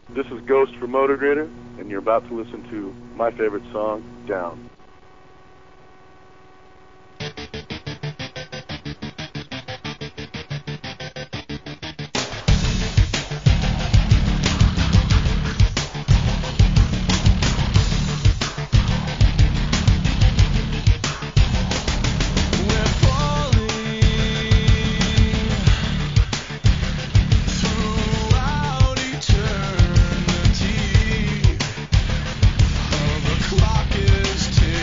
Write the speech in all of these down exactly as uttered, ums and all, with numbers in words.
This is Ghost from Motorgrader, and you're about to listen to my favorite song, Down. Clock is ticking.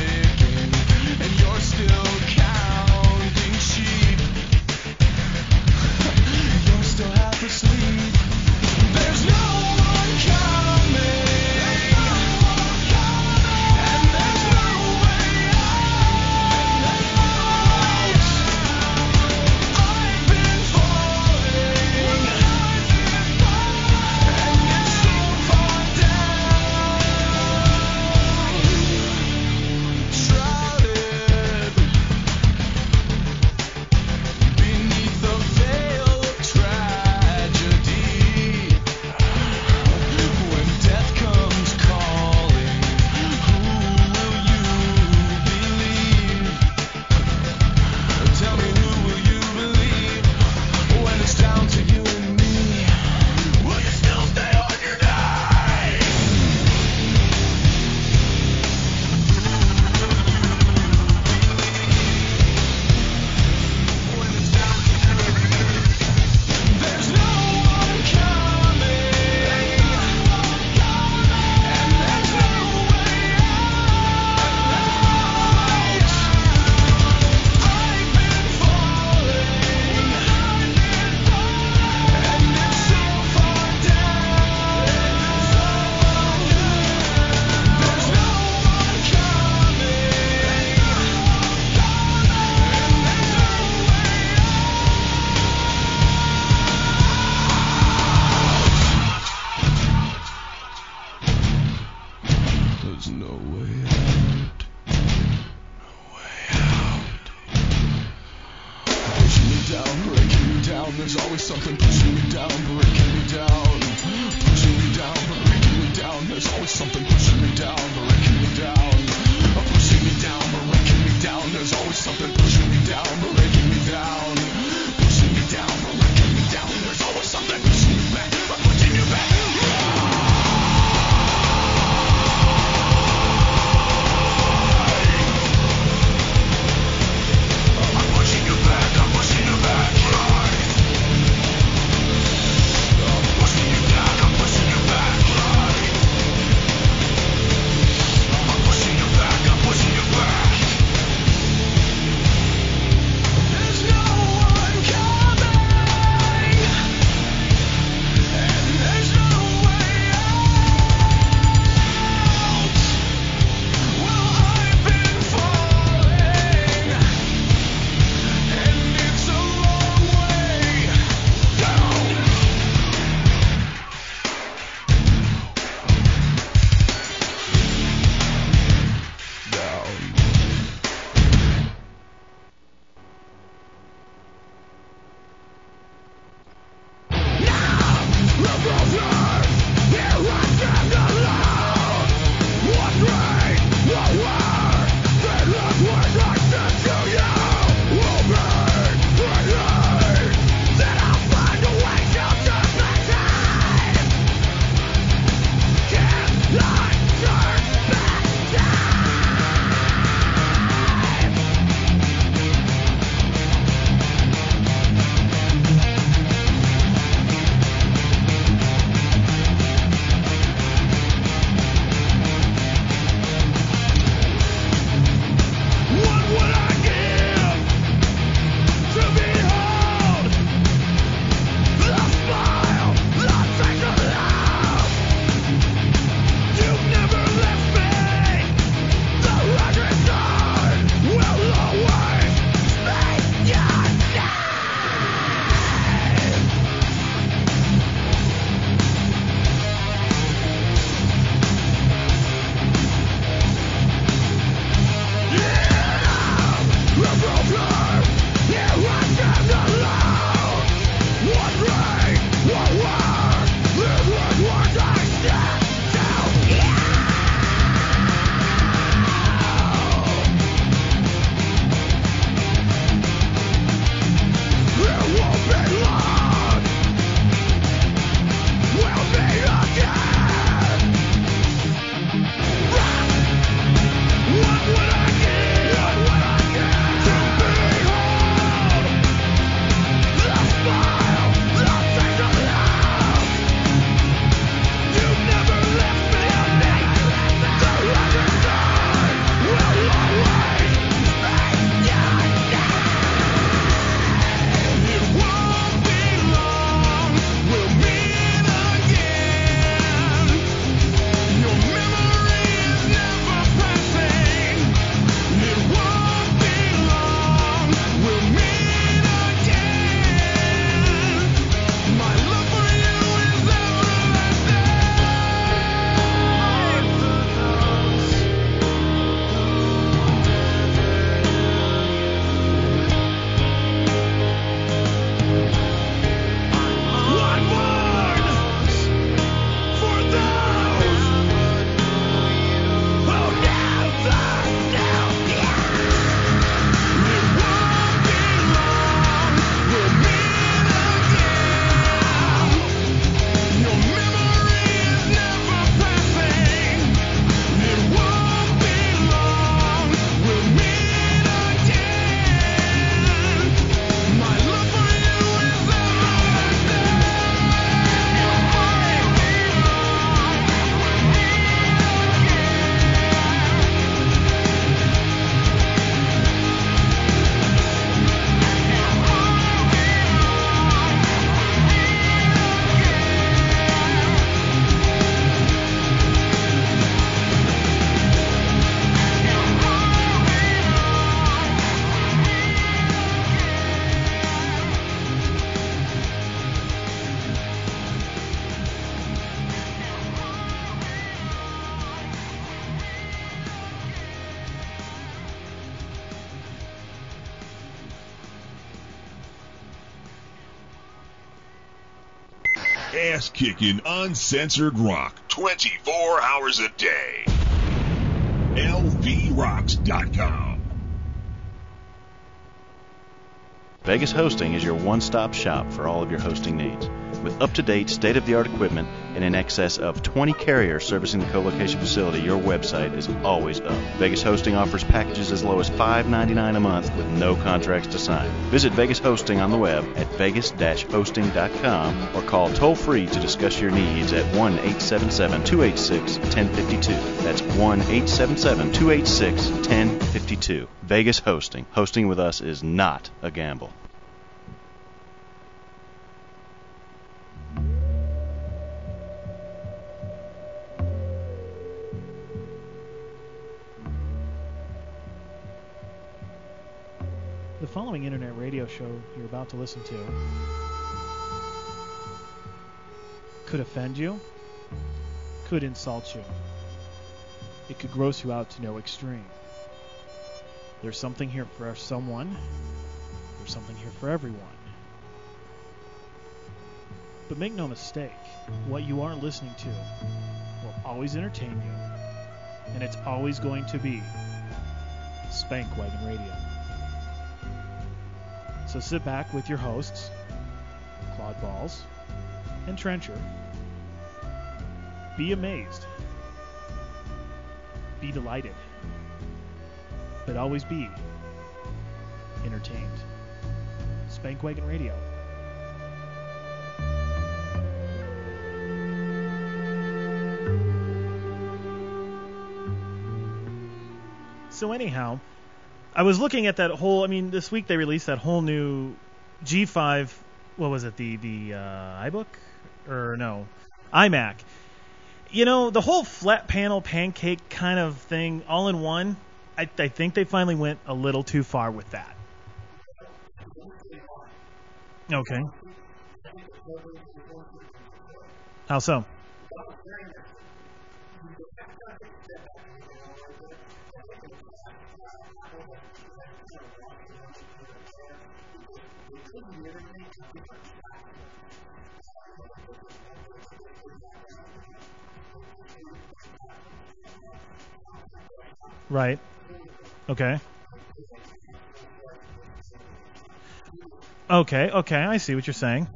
ass-kicking, uncensored rock twenty-four hours a day. L V rocks dot com. Vegas Hosting is your one-stop shop for all of your hosting needs. With up-to-date, state-of-the-art equipment and in excess of twenty carriers servicing the co-location facility, your website is always up. Vegas Hosting offers packages as low as five dollars and ninety-nine cents a month with no contracts to sign. Visit Vegas Hosting on the web at vegas dash hosting dot com or call toll-free to discuss your needs at one eight seven seven, two eight six, one zero five two. That's one eight seven seven, two eight six, one zero five two. Vegas Hosting. Hosting with us is not a gamble. The following internet radio show you're about to listen to could offend you, could insult you. It could gross you out to no extreme. There's something here for someone. There's something here for everyone. But make no mistake, what you are listening to will always entertain you, and it's always going to be Spank Wagon Radio. So sit back with your hosts, Claude Balls and Trencher. Be amazed. Be delighted. But always be entertained. Spank Wagon Radio. So anyhow, I was looking at that whole, I mean, this week they released that whole new G five, what was it, the, the uh, iBook? Or no, iMac. You know, the whole flat panel pancake kind of thing, all in one, I, I think they finally went a little too far with that. Okay. How so? Right. Okay. Okay, okay, I see what you're saying.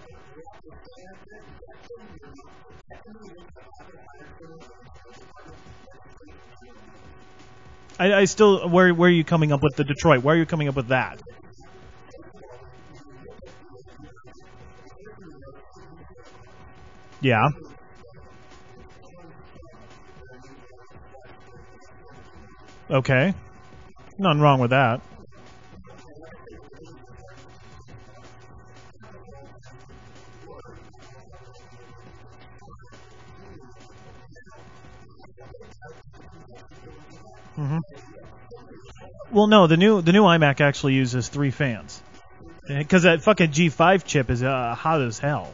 I, I still, where, where are you coming up with the Detroit? Where are you coming up with that? Yeah. Okay. Nothing wrong with that. Mm-hmm. Well, no, the new the new iMac actually uses three fans, because that fucking G five chip is uh, hot as hell.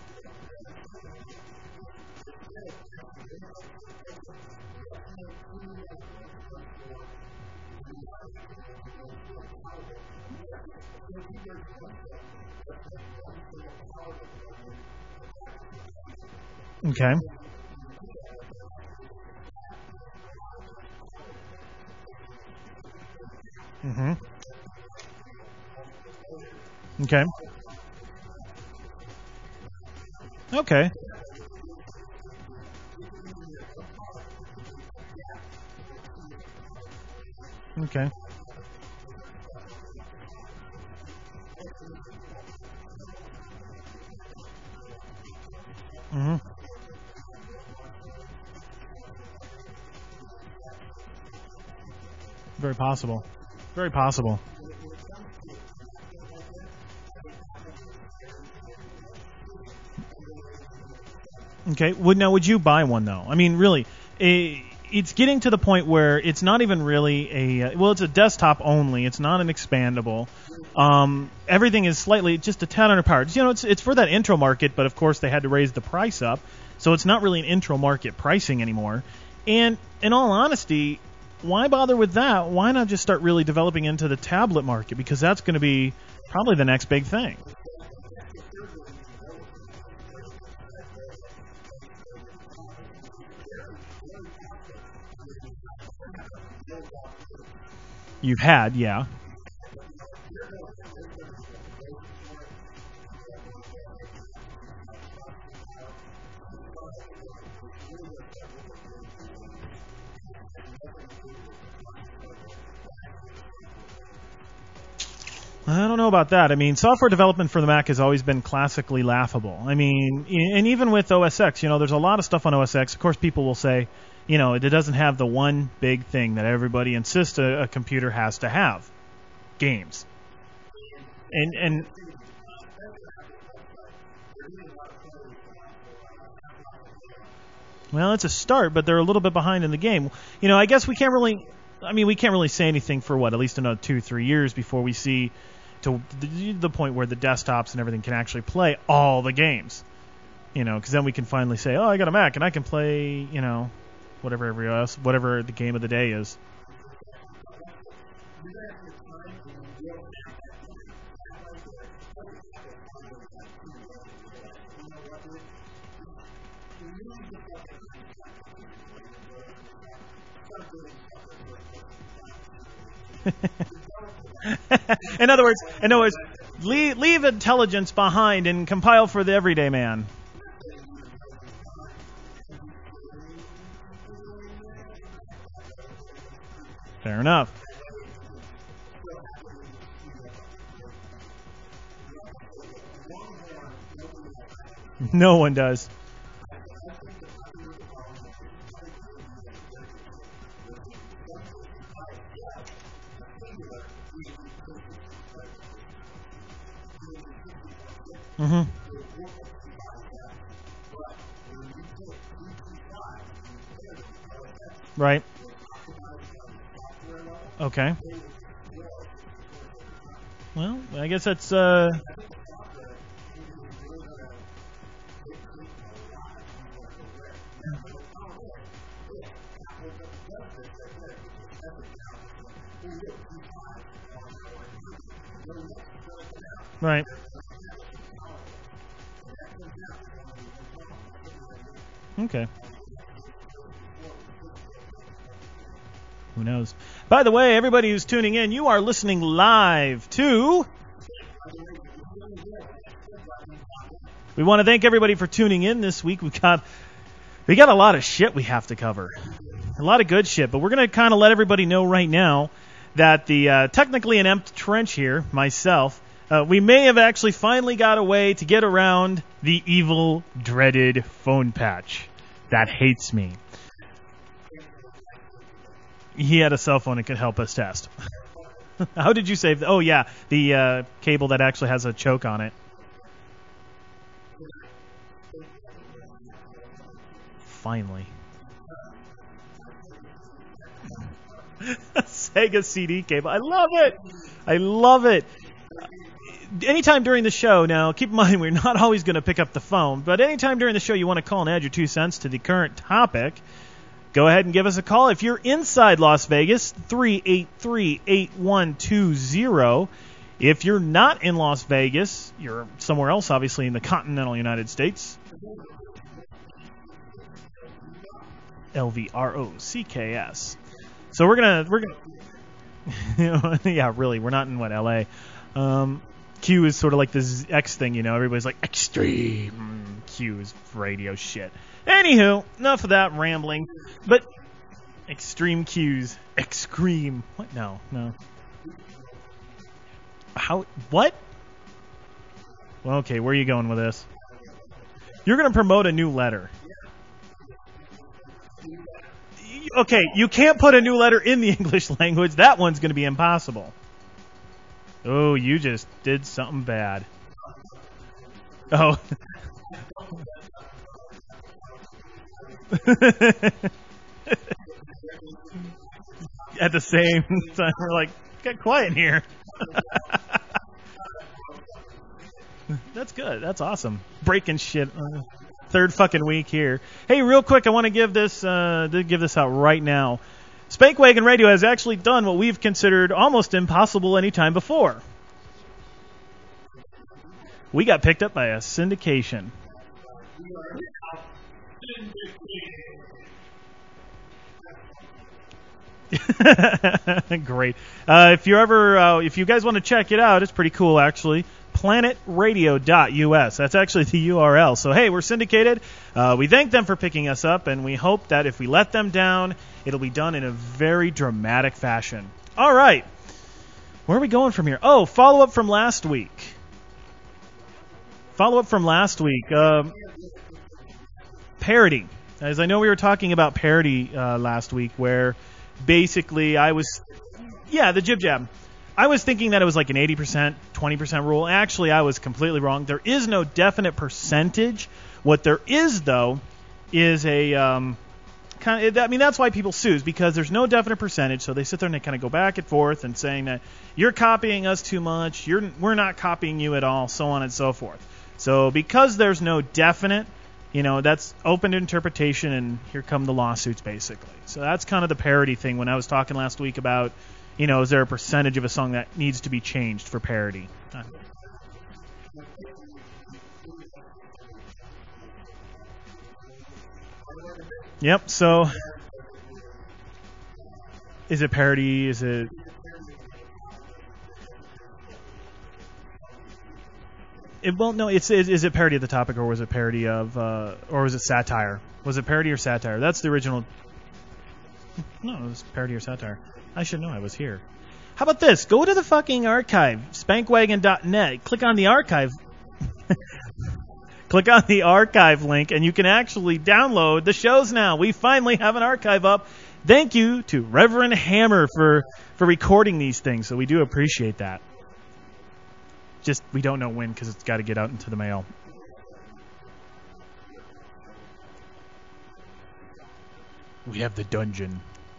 Okay. Mm-hmm. Okay. Okay. Okay. Mm-hmm. Very possible. Very possible. Okay. Would now would you buy one though? I mean, really, a, it's getting to the point where it's not even really a well, it's a desktop only. It's not an expandable. Um, everything is slightly just a tad underpowered. You know, it's it's for that intro market, but of course they had to raise the price up, so it's not really an intro market pricing anymore. And in all honesty, why bother with that? Why not just start really developing into the tablet market? Because that's going to be probably the next big thing. You've had, yeah. I don't know about that. I mean, software development for the Mac has always been classically laughable. I mean, and even with O S X, you know, there's a lot of stuff on O S X. Of course, people will say, you know, it doesn't have the one big thing that everybody insists a, a computer has to have: games. And and well, it's a start, but they're a little bit behind in the game. You know, I guess we can't really. I mean, we can't really say anything for what, at least another two, three years before we see to the, the point where the desktops and everything can actually play all the games. You know, because then we can finally say, oh, I got a Mac and I can play, you know, whatever every else, whatever the game of the day is. in other words, in other words, leave, leave intelligence behind and compile for the everyday man. Fair enough. No one does. Mm-hmm. Right. Okay. Well, I guess that's uh right. Okay. Who knows? By the way, everybody who's tuning in, you are listening live to... We want to thank everybody for tuning in this week. We've got, we got a lot of shit we have to cover. A lot of good shit, but we're going to kind of let everybody know right now that the uh, technically an empty trench here, myself, uh, we may have actually finally got a way to get around the evil, dreaded phone patch that hates me. He had a cell phone and could help us test. How did you save? The, oh, yeah, the uh, cable that actually has a choke on it. Finally. Sega C D cable. I love it. I love it. Anytime during the show, now keep in mind we're not always going to pick up the phone, but anytime during the show you want to call and add your two cents to the current topic, go ahead and give us a call. If you're inside Las Vegas, three eight three, eight one two zero. If you're not in Las Vegas, you're somewhere else, obviously in the continental United States. L V R O C K S. So we're gonna we're gonna yeah, really, we're not in what L A. Um, Q is sort of like this X thing, you know. Everybody's like extreme Q is radio shit. Anywho, enough of that rambling. But extreme Q's, extreme. What? No, no. How? What? Well, okay, where are you going with this? You're gonna promote a new letter. Okay, you can't put a new letter in the English language. That one's going to be impossible. Oh, you just did something bad. Oh. At the same time, we're like, get quiet in here. That's good. That's awesome. Breaking shit. Uh, third fucking week here. Hey, real quick, I want to give this uh, to give this out right now. Spankwagon Radio has actually done what we've considered almost impossible any time before. We got picked up by a syndication. Great. Uh, if you ever, uh, if you guys want to check it out, it's pretty cool actually. planet radio dot U S. That's actually the U R L. So hey, we're syndicated. Uh, we thank them for picking us up, and we hope that if we let them down, it'll be done in a very dramatic fashion. All right. Where are we going from here? Oh, follow up from last week. Follow up from last week. Um, parody. As I know we were talking about parody uh, last week, where basically I was, yeah, the jib jab. I was thinking that it was like an eighty percent, twenty percent rule. Actually, I was completely wrong. There is no definite percentage. What there is, though, is a um, kind of, I mean, that's why people sue, because there's no definite percentage. So they sit there and they kind of go back and forth and saying that you're copying us too much, you're we're not copying you at all, so on and so forth. So because there's no definite, you know, that's open to interpretation, and here come the lawsuits, basically. So that's kind of the parody thing when I was talking last week about, you know, is there a percentage of a song that needs to be changed for parody? Uh. Yep, so is it parody? Is it... It, well, no, it's, is, is it parody of the topic, or was it parody of, uh, or was it satire? Was it parody or satire? That's the original... No, it was parody or satire. I should know, I was here. How about this? Go to the fucking archive, spankwagon dot net. Click on the archive. Click on the archive link, and you can actually download the shows now. We finally have an archive up. Thank you to Reverend Hammer for, for recording these things, so we do appreciate that. Just, we don't know when, because it's got to get out into the mail. We have the dungeon.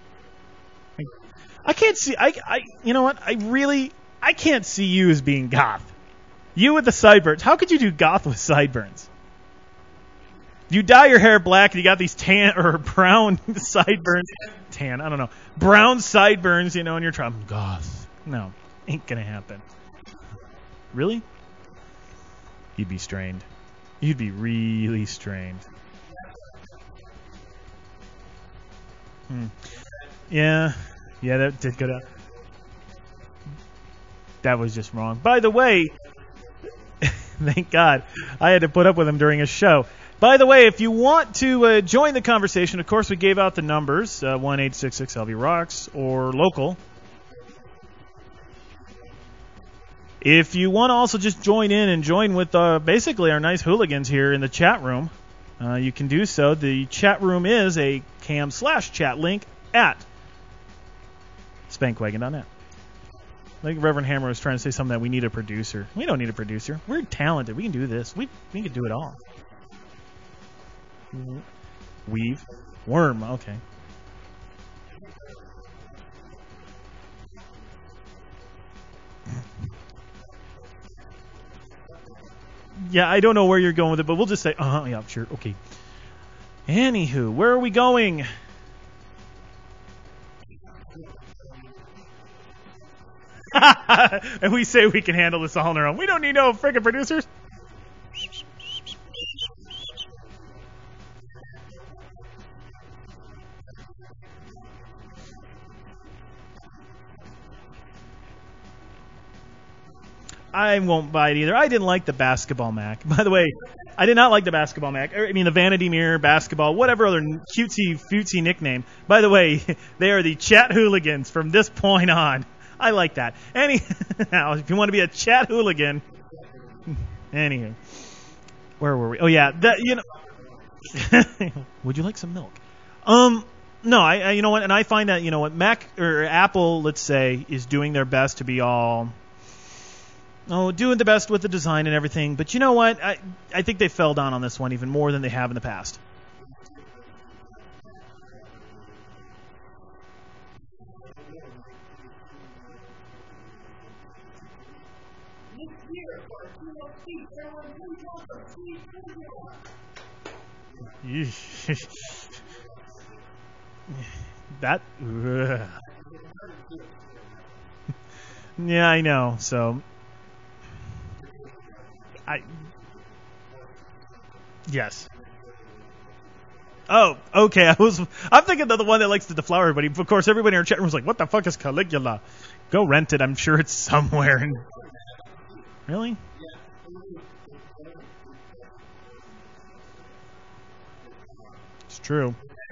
I can't see, I, I, you know what, I really, I can't see you as being goth. You with the sideburns. How could you do goth with sideburns? You dye your hair black and you got these tan or brown sideburns. Tan, I don't know. Brown sideburns, you know, and you're trying, goth. No, ain't gonna happen. Really? You'd be strained. You'd be really strained. Hmm. Yeah. Yeah, that did go down. That was just wrong. By the way, thank God, I had to put up with him during a show. By the way, if you want to uh, join the conversation, of course, we gave out the numbers, uh, one eight six six L V rocks, or local. If you want to also just join in and join with uh, basically our nice hooligans here in the chat room, uh, you can do so. The chat room is a cam slash chat link at spankwagon dot net. I think Reverend Hammer was trying to say something that we need a producer. We don't need a producer. We're talented. We can do this. We we can do it all. Weave. Worm. Okay. Yeah, I don't know where you're going with it, but we'll just say, uh-huh, yeah, sure, okay. Anywho, where are we going? And we say we can handle this all on our own. We don't need no freaking producers. I won't buy it either. I didn't like the basketball Mac. By the way, I did not like the basketball Mac. I mean, the Vanity Mirror, basketball, whatever other cutesy, futesy nickname. By the way, they are the chat hooligans from this point on. I like that. Anyhow, if you want to be a chat hooligan. Anywho. Where were we? Oh, yeah. That, you know. Would you like some milk? Um, no, I, I, you know what? And I find that, you know what, Mac or Apple, let's say, is doing their best to be all... Oh, doing the best with the design and everything. But you know what? I I think they fell down on this one even more than they have in the past. That... Ugh. Yeah, I know. So... I yes. Oh, okay. I was. I'm thinking of the one that likes to deflower everybody. Of course, everybody in our chat room was like, "What the fuck is Caligula?" Go rent it. I'm sure it's somewhere. In... Really? It's true.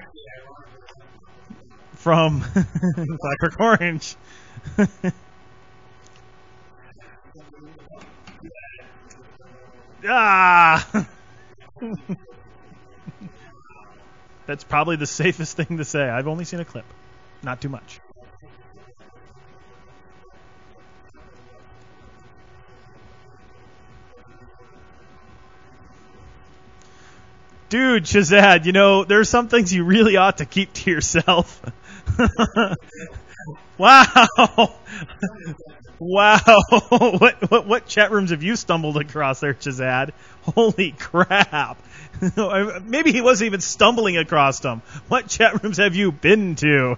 From Clockwork Orange. Ah! That's probably the safest thing to say. I've only seen a clip. Not too much. Dude, Shazad, you know, there are some things you really ought to keep to yourself. Wow. Wow. What, what what chat rooms have you stumbled across there, Shazad? Holy crap. Maybe he wasn't even stumbling across them. What chat rooms have you been to?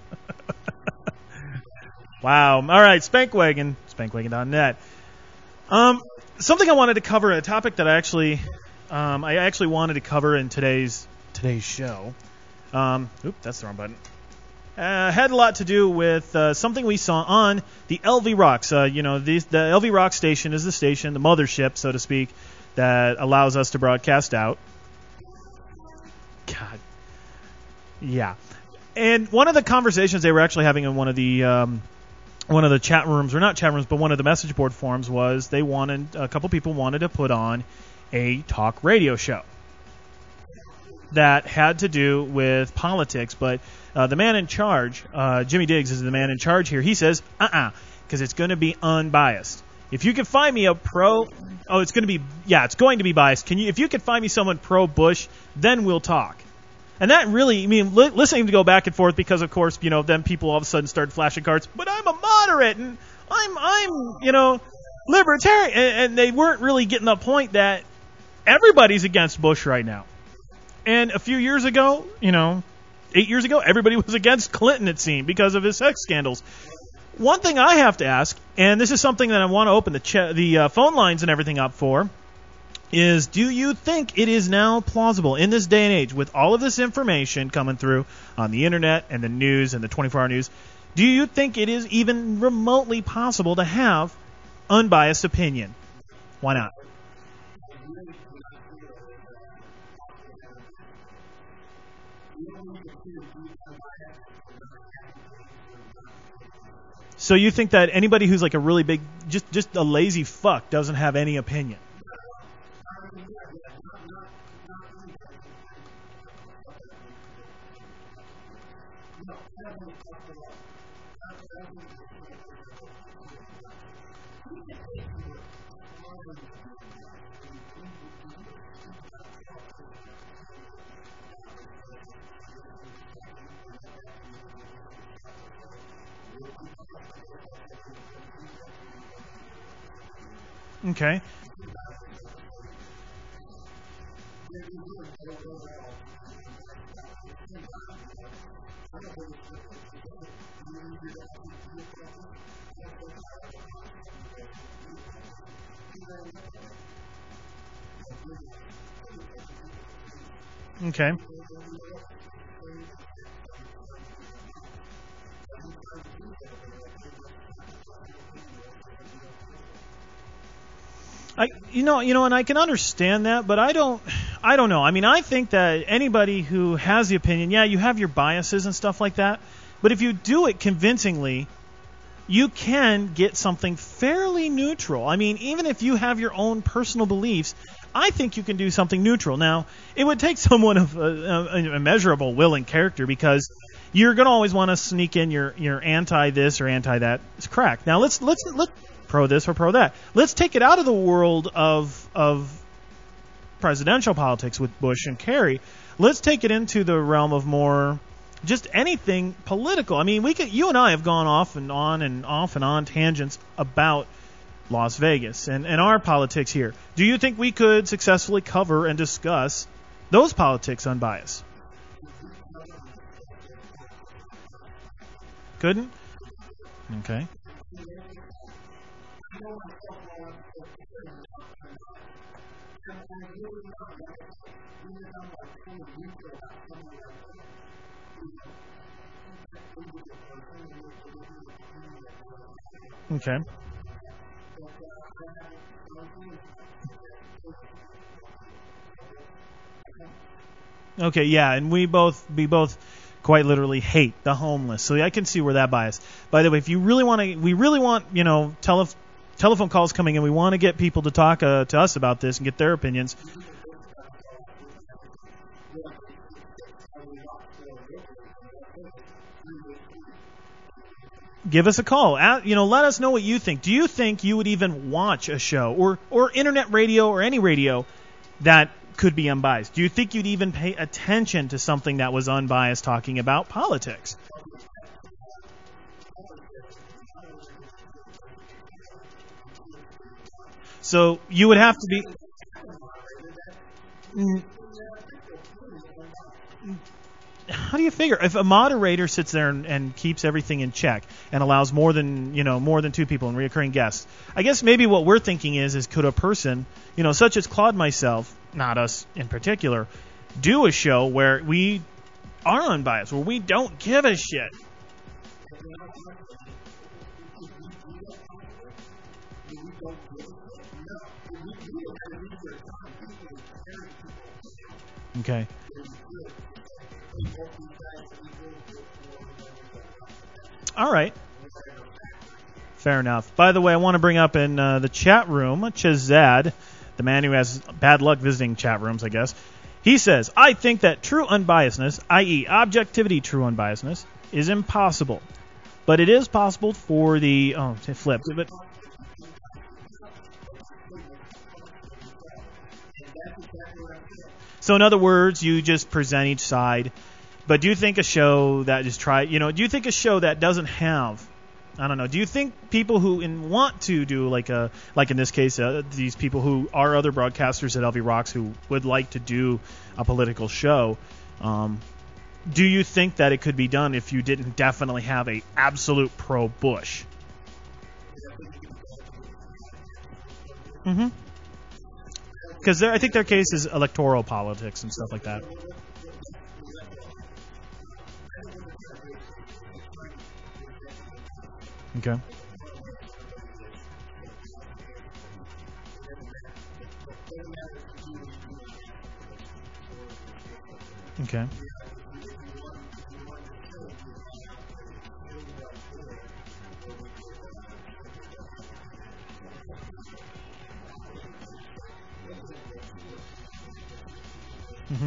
Wow. All right, Spankwagon, spankwagon dot net. Um, something I wanted to cover, a topic that I actually um, I actually wanted to cover in today's today's show. Um, oop, that's the wrong button. Uh, had a lot to do with uh, something we saw on the L V Rocks. Uh, you know, the, the L V Rock station is the station, the mothership, so to speak, that allows us to broadcast out. God. Yeah. And one of the conversations they were actually having in one of the um, one of the chat rooms, or not chat rooms, but one of the message board forums, was they wanted, a couple people wanted to put on a talk radio show that had to do with politics, but uh, the man in charge, uh, Jimmy Diggs is the man in charge here, he says, uh-uh, because it's going to be unbiased. If you could find me a pro, oh, it's going to be, yeah, it's going to be biased. Can you, if you could find me someone pro-Bush, then we'll talk. And that really, I mean, li- listening to go back and forth, because of course, you know, then people all of a sudden started flashing cards, but I'm a moderate, and I'm, I'm, you know, libertarian, and, and they weren't really getting the point that everybody's against Bush right now. And a few years ago, you know, eight years ago, everybody was against Clinton, it seemed, because of his sex scandals. One thing I have to ask, and this is something that I want to open the ch- the uh, phone lines and everything up for, is do you think it is now plausible in this day and age, with all of this information coming through on the internet and the news and the twenty-four hour news, do you think it is even remotely possible to have unbiased opinion? Why not? So you think that anybody who's like a really big, just just a lazy fuck, doesn't have any opinion? Okay. Okay. I, you know, you know, and I can understand that, but I don't, I don't know. I mean, I think that anybody who has the opinion, yeah, you have your biases and stuff like that, but if you do it convincingly, you can get something fairly neutral. I mean, even if you have your own personal beliefs, I think you can do something neutral. Now, it would take someone of a, a immeasurable will and character, because you're going to always want to sneak in your, your anti this or anti that. It's correct. Now, let's let's let's. pro this or pro that. Let's take it out of the world of of presidential politics with Bush and Kerry. Let's take it into the realm of more just anything political. I mean, we could, you and I have gone off and on and off and on tangents about Las Vegas and, and our politics here. Do you think we could successfully cover and discuss those politics unbiased? Couldn't? Okay. Okay. Okay, yeah, and we both we both quite literally hate the homeless. So I can see where that bias. By the way, if you really want to, we really want, you know, tele, telephone calls coming in. We want to get people to talk uh, to us about this and get their opinions. Give us a call. At, you know, let us know what you think. Do you think you would even watch a show or or internet radio or any radio that could be unbiased? Do you think you'd even pay attention to something that was unbiased talking about politics? So you would have to be... How do you figure? If a moderator sits there and, and keeps everything in check and allows more than, you know, more than two people and reoccurring guests, I guess maybe what we're thinking is, is could a person, you know, such as Claude, myself, not us in particular, do a show where we are unbiased, where we don't give a shit? Okay. All right. Fair enough. By the way, I want to bring up in uh, the chat room, Chazad, the man who has bad luck visiting chat rooms, I guess. He says, I think that true unbiasedness, that is objectivity true unbiasedness, is impossible. But it is possible for the... Oh, it flipped. But, so in other words, you just present each side. But do you think a show that just try, you know, do you think a show that doesn't have, I don't know, do you think people who in, want to do like a, like in this case, uh, these people who are other broadcasters at L V Rocks who would like to do a political show, um, do you think that it could be done if you didn't definitely have a absolute pro-Bush? Mm-hmm. Because I think their case is electoral politics and stuff like that. Okay. Okay. Mm-hmm.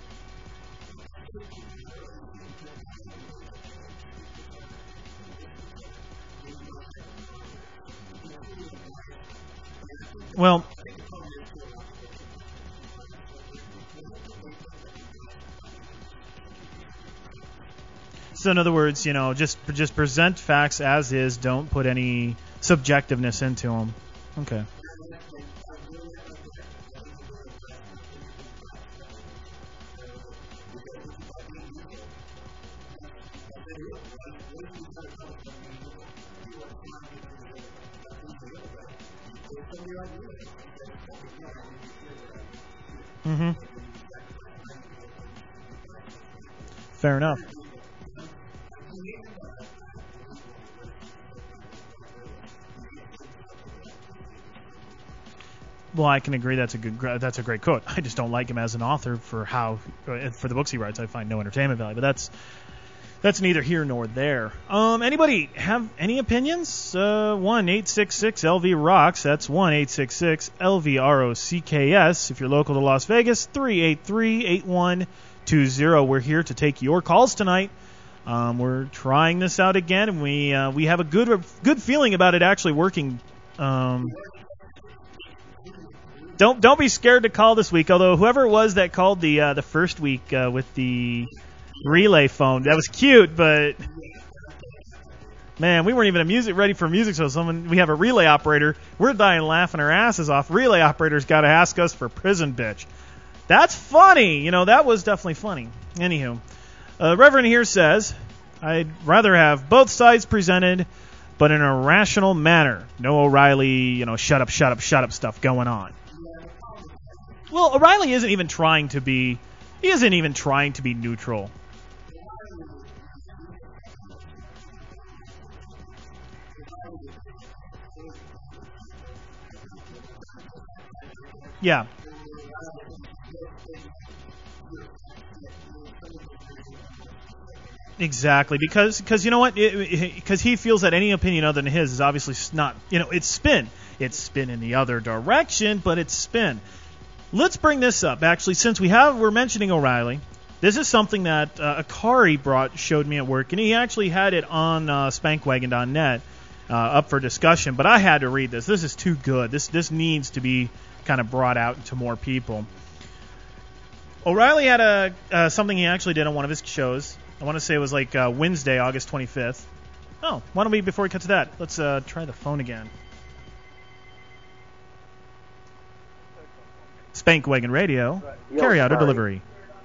Well, so in other words, you know, just just present facts as is. Don't put any subjectiveness into them. Okay. Mm-hmm. Fair enough. Well, I can agree that's a good that's a great quote. I just don't like him as an author for how for the books he writes. I find no entertainment value, but that's that's neither here nor there. Um, anybody have any opinions? Uh, one eight six six L V rocks. That's one eight six six L V R O C K S. If you're local to Las Vegas, three eight three eight one two zero. We're here to take your calls tonight. Um, we're trying this out again, and we uh, we have a good good feeling about it actually working. Um, don't don't be scared to call this week. Although whoever it was that called the uh, the first week uh, with the relay phone, that was cute, but man, we weren't even a music ready for music. So someone we have a relay operator. We're dying laughing our asses off. Relay operators got to ask us for prison bitch. That's funny. You know, that was definitely funny. Anywho, uh, Reverend here says, I'd rather have both sides presented, but in a rational manner. No O'Reilly, you know, shut up, shut up, shut up stuff going on. Well, O'Reilly isn't even trying to be. He isn't even trying to be neutral. Yeah. Exactly, because because you know what? Because he feels that any opinion other than his is obviously not. You know, it's spin. It's spin in the other direction, but it's spin. Let's bring this up. Actually, since we have we're mentioning O'Reilly, this is something that uh, Akari brought showed me at work, and he actually had it on uh, Spankwagon dot net uh, up for discussion. But I had to read this. This is too good. This this needs to be kind of brought out to more people. O'Reilly had a uh, something he actually did on one of his shows. I want to say it was like uh, Wednesday, August twenty-fifth. Oh, why don't we, before we cut to that, let's uh, try the phone again. Spankwagon Radio, Yo, carry out sorry. a delivery.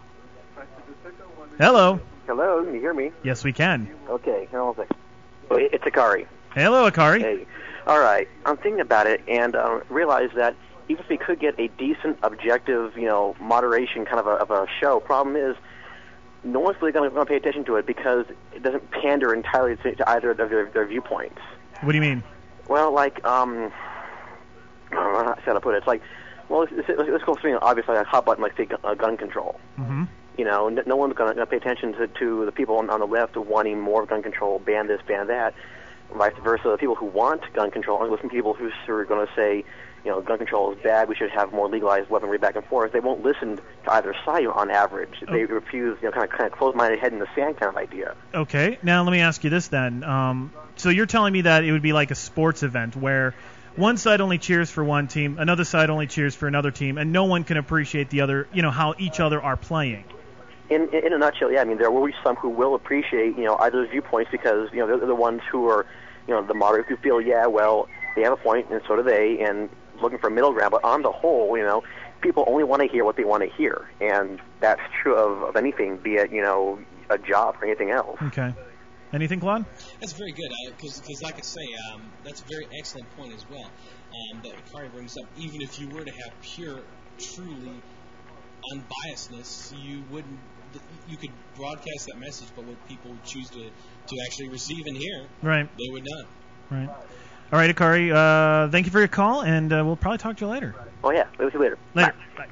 Hello. Hello, can you hear me? Yes, we can. Okay, hang on a second. Oh, It's Akari. Hello, Akari. Hey. All right, I'm thinking about it and uh, realized that even if we could get a decent, objective, you know, moderation kind of a, of a show, problem is no one's really going to pay attention to it because it doesn't pander entirely to, to either of their, their viewpoints. What do you mean? Well, like, um, I don't know how to put it. It's like, well, let's, let's, let's go through, obviously, a hot button like, say, gun, uh, gun control. Mm-hmm. You know, no, no one's going to pay attention to, to the people on, on the left wanting more gun control, ban this, ban that. Vice versa, the people who want gun control, and listen to people who are going to say, you know, gun control is bad, we should have more legalized weaponry back and forth. They won't listen to either side on average. They Oh. refuse, you know, kind of, kind of close-minded head in the sand kind of idea. Okay, now let me ask you this then. Um, so you're telling me that it would be like a sports event where one side only cheers for one team, another side only cheers for another team, and no one can appreciate the other, you know, how each other are playing. In, in in a nutshell, yeah, I mean, there will be some who will appreciate, you know, either's viewpoints because, you know, they're, they're the ones who are, you know, the moderates who feel, yeah, well, they have a point, and so do they, and looking for middle ground. But on the whole, you know, people only want to hear what they want to hear, and that's true of, of anything, be it, you know, a job or anything else. Okay. Anything, Claude? That's very good, because, like I say, um, that's a very excellent point as well, um, that Akari brings up. Even if you were to have pure, truly unbiasedness, you wouldn't. You could broadcast that message, but what people would choose to, to actually receive and hear, Right. they would not. Right. All right, Akari, uh, thank you for your call, and uh, we'll probably talk to you later. Oh, yeah. We'll see you later. Later. Bye.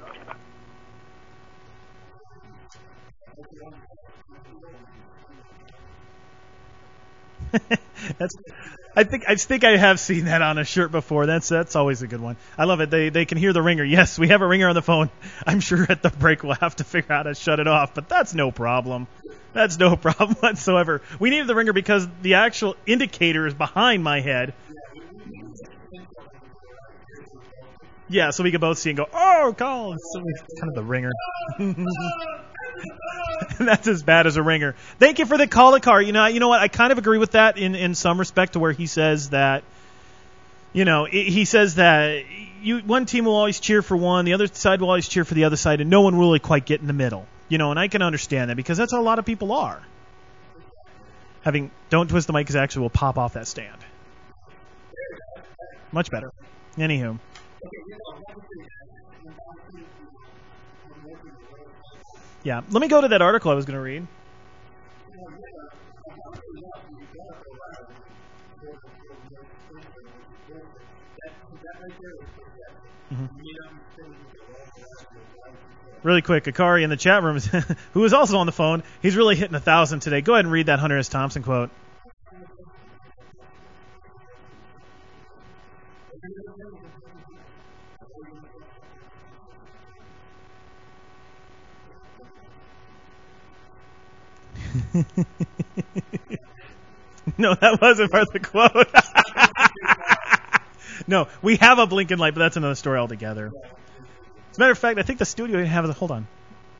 Bye. That's. I think I think I have seen that on a shirt before. That's that's always a good one. I love it. They they can hear the ringer. Yes, we have a ringer on the phone. I'm sure at the break we'll have to figure out how to shut it off, but that's no problem. That's no problem whatsoever. We needed the ringer because the actual indicator is behind my head. Yeah, so we could both see and go, oh, call. So it's kind of the ringer. That's as bad as a ringer. Thank you for the call, Akari. You know, you know what? I kind of agree with that in, in some respect to where he says that, you know, he says that you one team will always cheer for one, the other side will always cheer for the other side, and no one will really quite get in the middle. You know, and I can understand that because that's how a lot of people are. Having, don't twist the mic because actually will pop off that stand. Much better. Anywho. Yeah, let me go to that article I was going to read. Mm-hmm. Really quick, Akari in the chat room, who is also on the phone, he's really hitting a thousand today. Go ahead and read that Hunter S. Thompson quote. No, that wasn't part of the quote. No, we have a blinking light, but that's another story altogether. As a matter of fact, I think the studio didn't have it. Hold on.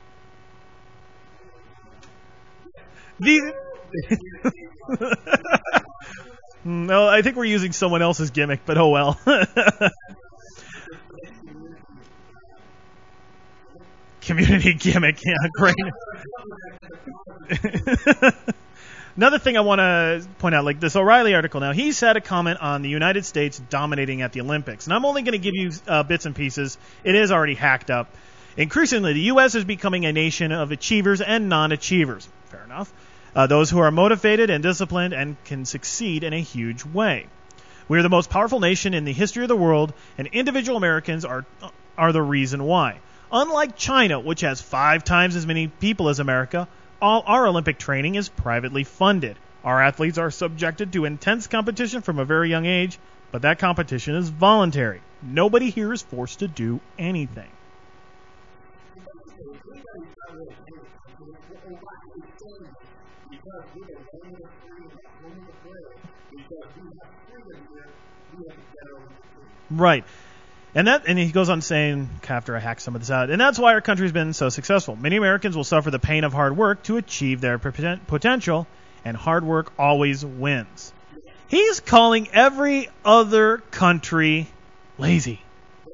The No, I think we're using someone else's gimmick, but oh well. Community gimmick, yeah, great. Another thing I want to point out, like this O'Reilly article now, he's had a comment on the United States dominating at the Olympics. And I'm only going to give you uh, bits and pieces. It is already hacked up. Increasingly, the U S is becoming a nation of achievers and non-achievers. Fair enough. Uh, those who are motivated and disciplined and can succeed in a huge way. We are the most powerful nation in the history of the world, and individual Americans are are the reason why. Unlike China, which has five times as many people as America, all our Olympic training is privately funded. Our athletes are subjected to intense competition from a very young age, but that competition is voluntary. Nobody here is forced to do anything. Right. And that, and he goes on saying, after I hack some of this out, and that's why our country's been so successful. Many Americans will suffer the pain of hard work to achieve their poten- potential, and hard work always wins. He's calling every other country lazy.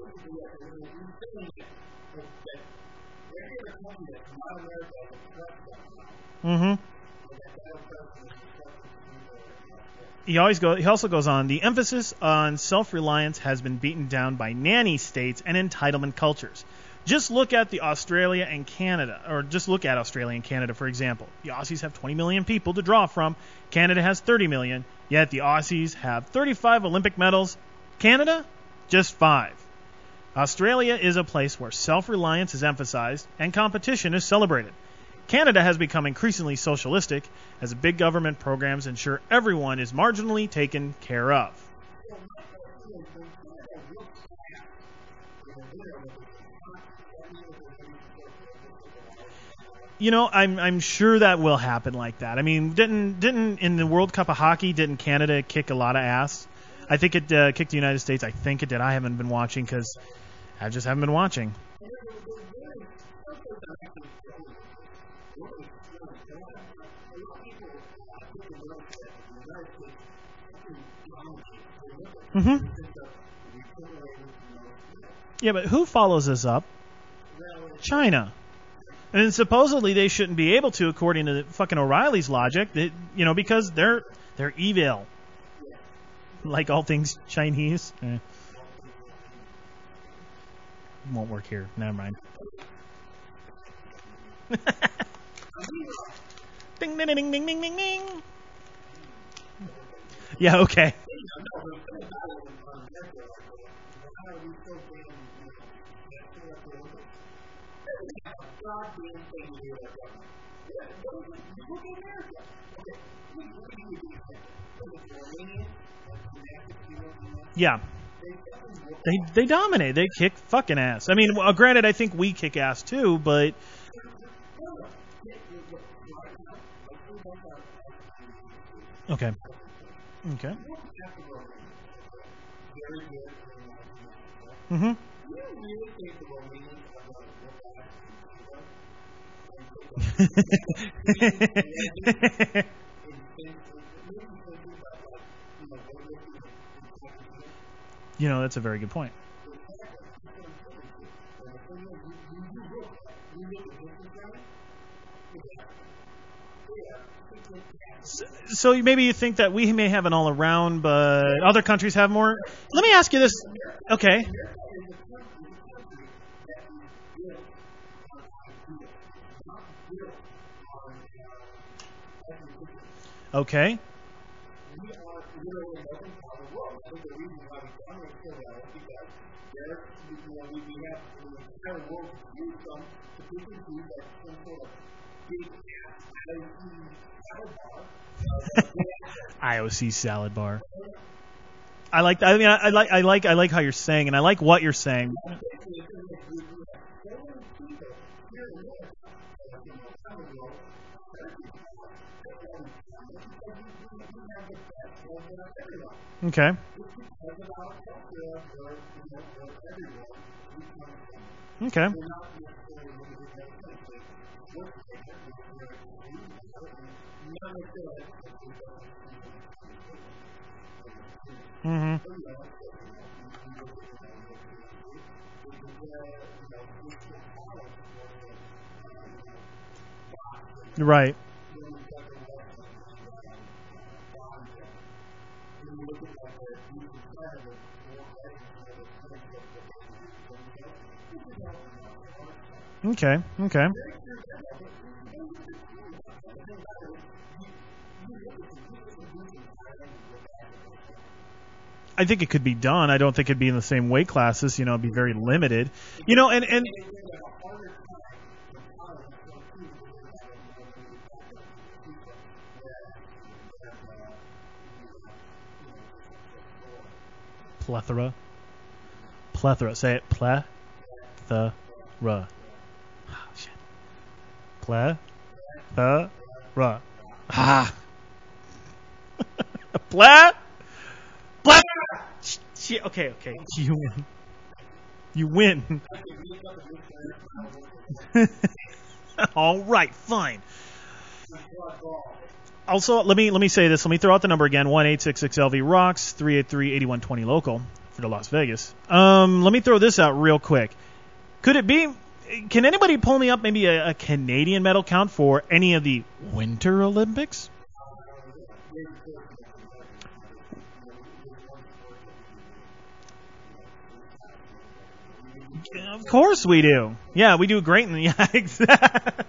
Mm-hmm. He always go. He also goes on. The emphasis on self-reliance has been beaten down by nanny states and entitlement cultures. Just look at the Australia and Canada, or just look at Australia and Canada, for example. The Aussies have twenty million people to draw from. Canada has thirty million, yet the Aussies have thirty-five Olympic medals. Canada, just five. Australia is a place where self-reliance is emphasized and competition is celebrated. Canada has become increasingly socialistic as big government programs ensure everyone is marginally taken care of. You know, I'm I'm sure that will happen like that. I mean, didn't didn't in the World Cup of Hockey, didn't Canada kick a lot of ass? I think it uh, kicked the United States. I think it did. I haven't been watching because I just haven't been watching. Mm-hmm. Yeah, but who follows this up? China. And supposedly they shouldn't be able to, according to fucking O'Reilly's logic, that, you know, because they're they're evil. Like all things Chinese. Eh. Won't work here. Never mind. Ding, ding, ding, ding, ding, ding, ding. Yeah, okay. Yeah. They they dominate. They kick fucking ass. I mean, well, granted, I think we kick ass too, but... Okay. Okay. Mm-hmm. You know, that's a very good point. So, so maybe you think that we may have an all around, but other countries have more. Let me ask you this. Okay. Okay. I O C salad bar. I like. I mean, I, I like. I like. I like how you're saying, and I like what you're saying. Okay. Okay. Mm-hmm. Right. Okay, okay. I think it could be done. I don't think it'd be in the same weight classes. You know, it'd be very limited. You know, and and plethora, plethora. Say it, plethora. Oh, shit. Plethora. Ah. Pla. Pla. Shit. Okay, okay. You win. You win. All right, fine. Also, let me let me say this. Let me throw out the number again: one eight six six L V rocks, three eight three, eight one two zero local for the Las Vegas. Um, let me throw this out real quick. Could it be? Can anybody pull me up maybe a, a Canadian medal count for any of the Winter Olympics? Of course we do. Yeah, we do great in the yeah, exactly.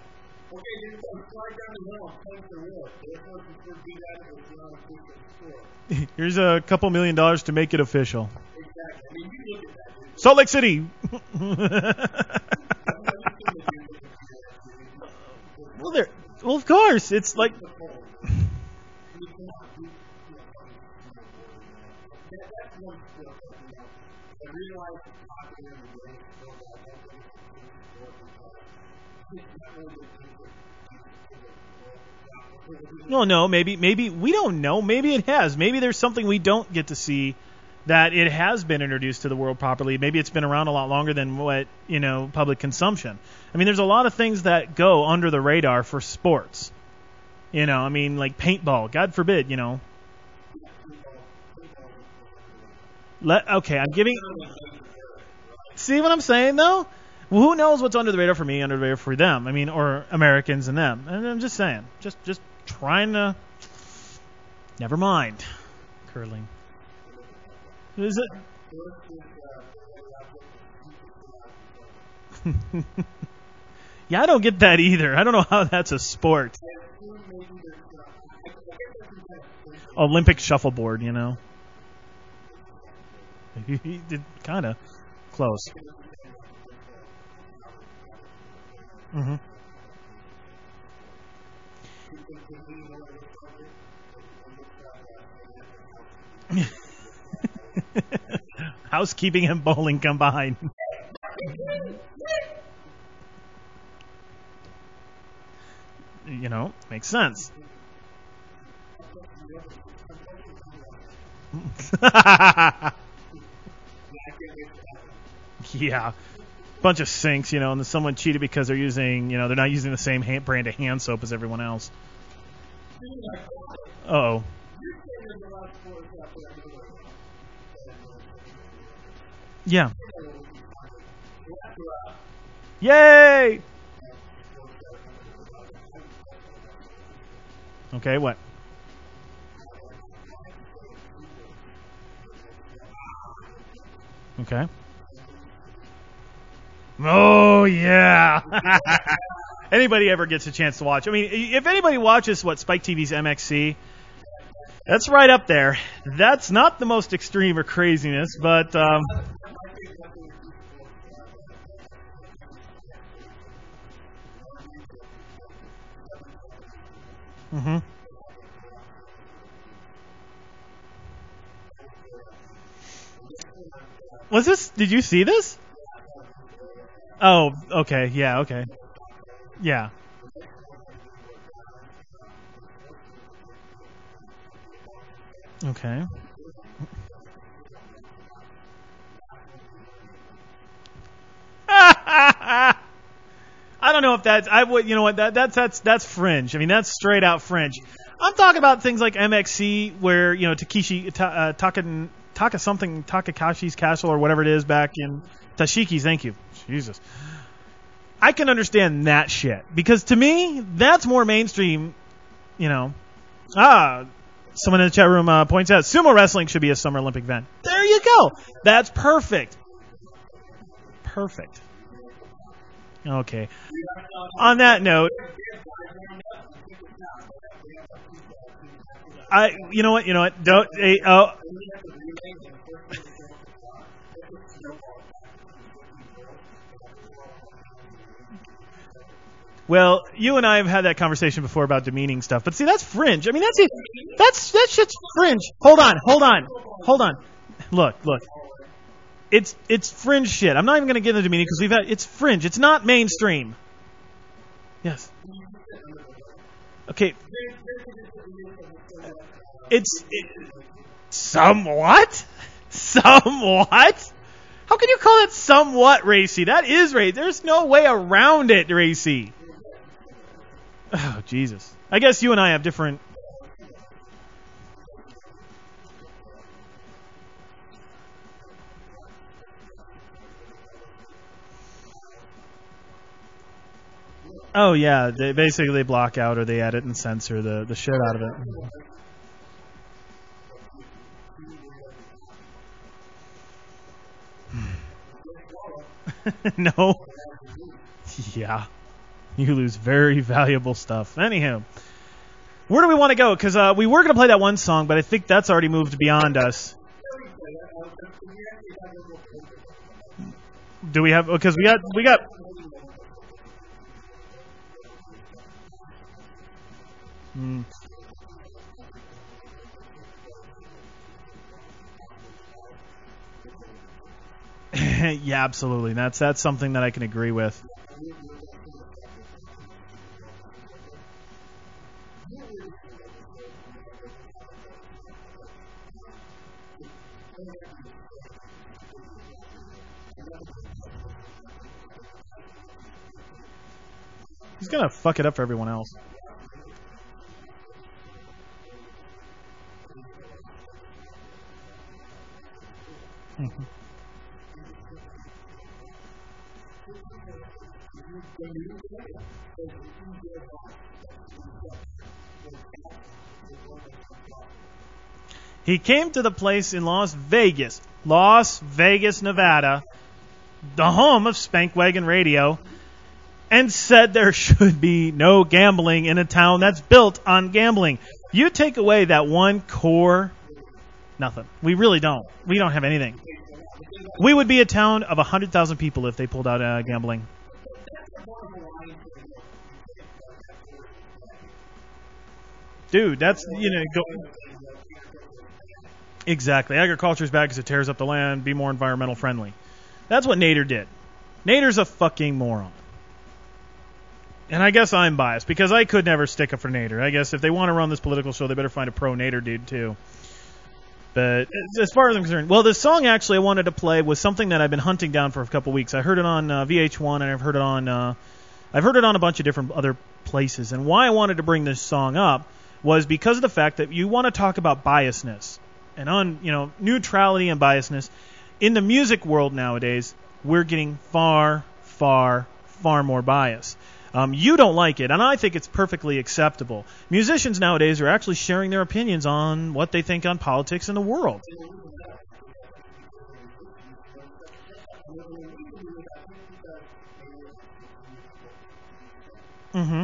Here's a couple million dollars to make it official. Salt Lake City. well, there. Well, of course, it's like. No, no, maybe, maybe we don't know. Maybe it has. Maybe there's something we don't get to see that it has been introduced to the world properly. Maybe it's been around a lot longer than what, you know, public consumption. I mean, there's a lot of things that go under the radar for sports. You know, I mean, like paintball. God forbid, you know. Let okay, I'm giving. See what I'm saying, though? Well, who knows what's under the radar for me, under the radar for them? I mean, or Americans and them. And I'm just saying, just just trying to. Never mind. Curling. Is it? Yeah, I don't get that either. I don't know how that's a sport. Olympic shuffleboard, you know. He did kind of close. Mm-hmm. Housekeeping and bowling combined. You know, makes sense. Yeah. Bunch of sinks, you know, and then someone cheated because they're using, you know, they're not using the same hand, brand of hand soap as everyone else. Uh-oh. Yeah. Yay! Okay, what? Okay. Oh, yeah. Anybody ever gets a chance to watch. I mean, if anybody watches, what, Spike T V's M X C, that's right up there. That's not the most extreme or craziness, but... Um, mm-hmm. Was this... Did you see this? Oh, okay. Yeah, okay. Yeah. Okay. I don't know if that's I would you know what that that's that's that's fringe. I mean that's straight out fringe. I'm talking about things like M X C where you know Takeshi ta, uh, Taka Taka something Takakashi's Castle or whatever it is back in Tashiki's. Thank you. Jesus. I can understand that shit because to me that's more mainstream. You know. Ah. Someone in the chat room uh, points out sumo wrestling should be a Summer Olympic event. There you go. That's perfect. Perfect. Okay. On that note, I. You know what? You know what? Don't. Hey, oh. Well, you and I have had that conversation before about demeaning stuff, but see, that's fringe. I mean, that's it. That's that shit's fringe. Hold on, hold on, hold on. Look, look. It's it's fringe shit. I'm not even going to get into demeaning because we've had. It's fringe. It's not mainstream. Yes. Okay. It's it, somewhat, somewhat. How can you call it somewhat racy? That is racy. There's no way around it, racy. Oh, Jesus. I guess you and I have different... Oh, yeah. They basically they block out or they edit and censor the, the shit out of it. No. Yeah. You lose very valuable stuff. Anywho, where do we want to go? Because uh, we were going to play that one song, but I think that's already moved beyond us. Do we have? Because we got we got. Hmm. Yeah, absolutely. That's that's something that I can agree with. He's gonna fuck it up for everyone else. Mm-hmm. He came to the place in Las Vegas, Las Vegas, Nevada, the home of Spankwagon Radio, and said there should be no gambling in a town that's built on gambling. You take away that one core, nothing. We really don't. We don't have anything. We would be a town of one hundred thousand people if they pulled out uh, gambling. Dude, that's, you know, go... Exactly. Agriculture is bad because it tears up the land. Be more environmental friendly. That's what Nader did. Nader's a fucking moron. And I guess I'm biased because I could never stick up for Nader. I guess if they want to run this political show, they better find a pro-Nader dude too. But as far as I'm concerned, well, this song actually I wanted to play was something that I've been hunting down for a couple weeks. I heard it on uh, V H one and I've heard it on uh, I've heard it on a bunch of different other places. And why I wanted to bring this song up was because of the fact that you want to talk about biasness and on, you know, neutrality and biasness in the music world nowadays. We're getting far, far, far more bias. Um, you don't like it, and I think it's perfectly acceptable. Musicians nowadays are actually sharing their opinions on what they think on politics in the world. Mm-hmm.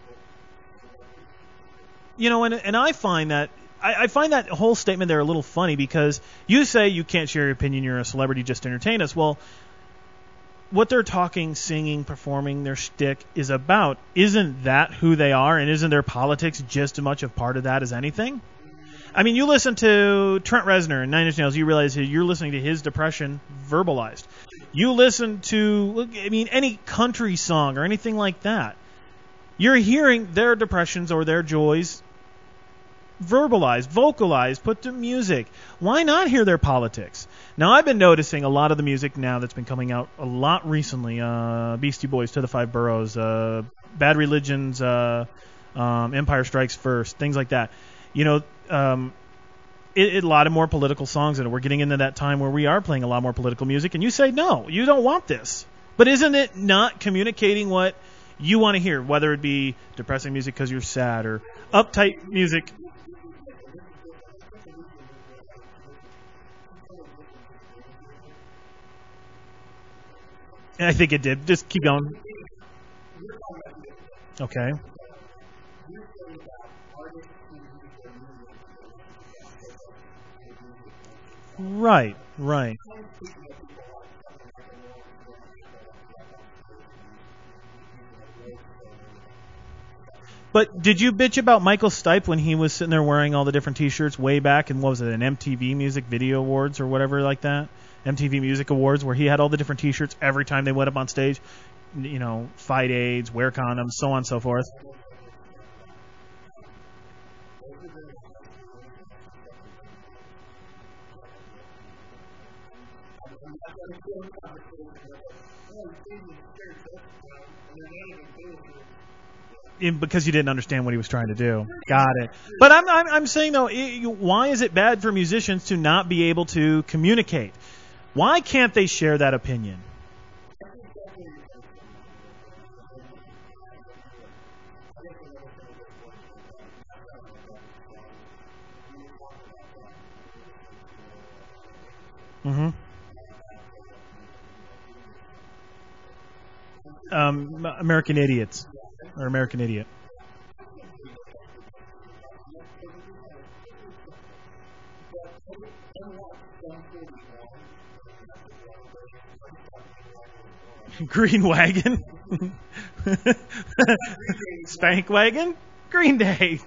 You know, and and I find that I, I find that whole statement there a little funny because you say you can't share your opinion, you're a celebrity, just entertain us. Well, what they're talking, singing, performing, their shtick is about, isn't that who they are, and isn't their politics just as much a part of that as anything? I mean, you listen to Trent Reznor and Nine Inch Nails, you realize you're listening to his depression verbalized. You listen to, I mean, any country song or anything like that. You're hearing their depressions or their joys verbalized, vocalized, put to music. Why not hear their politics? Now, I've been noticing a lot of the music now that's been coming out a lot recently. Uh, Beastie Boys, To the Five Boroughs, uh, Bad Religions, uh, um, Empire Strikes First, things like that. You know, um, it, it, a lot of more political songs, and we're getting into that time where we are playing a lot more political music, and you say, no, you don't want this. But isn't it not communicating what you want to hear, whether it be depressing music because you're sad or uptight music? I think it did. Just keep going. Okay. Right, right. But did you bitch about Michael Stipe when he was sitting there wearing all the different T-shirts way back in, what was it, an M T V Music Video Awards or whatever like that? M T V Music Awards, where he had all the different T-shirts every time they went up on stage. You know, fight AIDS, wear condoms, so on and so forth. In, because you didn't understand what he was trying to do. Got it. But I'm I'm, I'm saying though, it, why is it bad for musicians to not be able to communicate? Why can't they share that opinion? Mm-hmm. Um, American Idiots. Or American Idiot. Green Wagon. Spank Wagon. Green Day.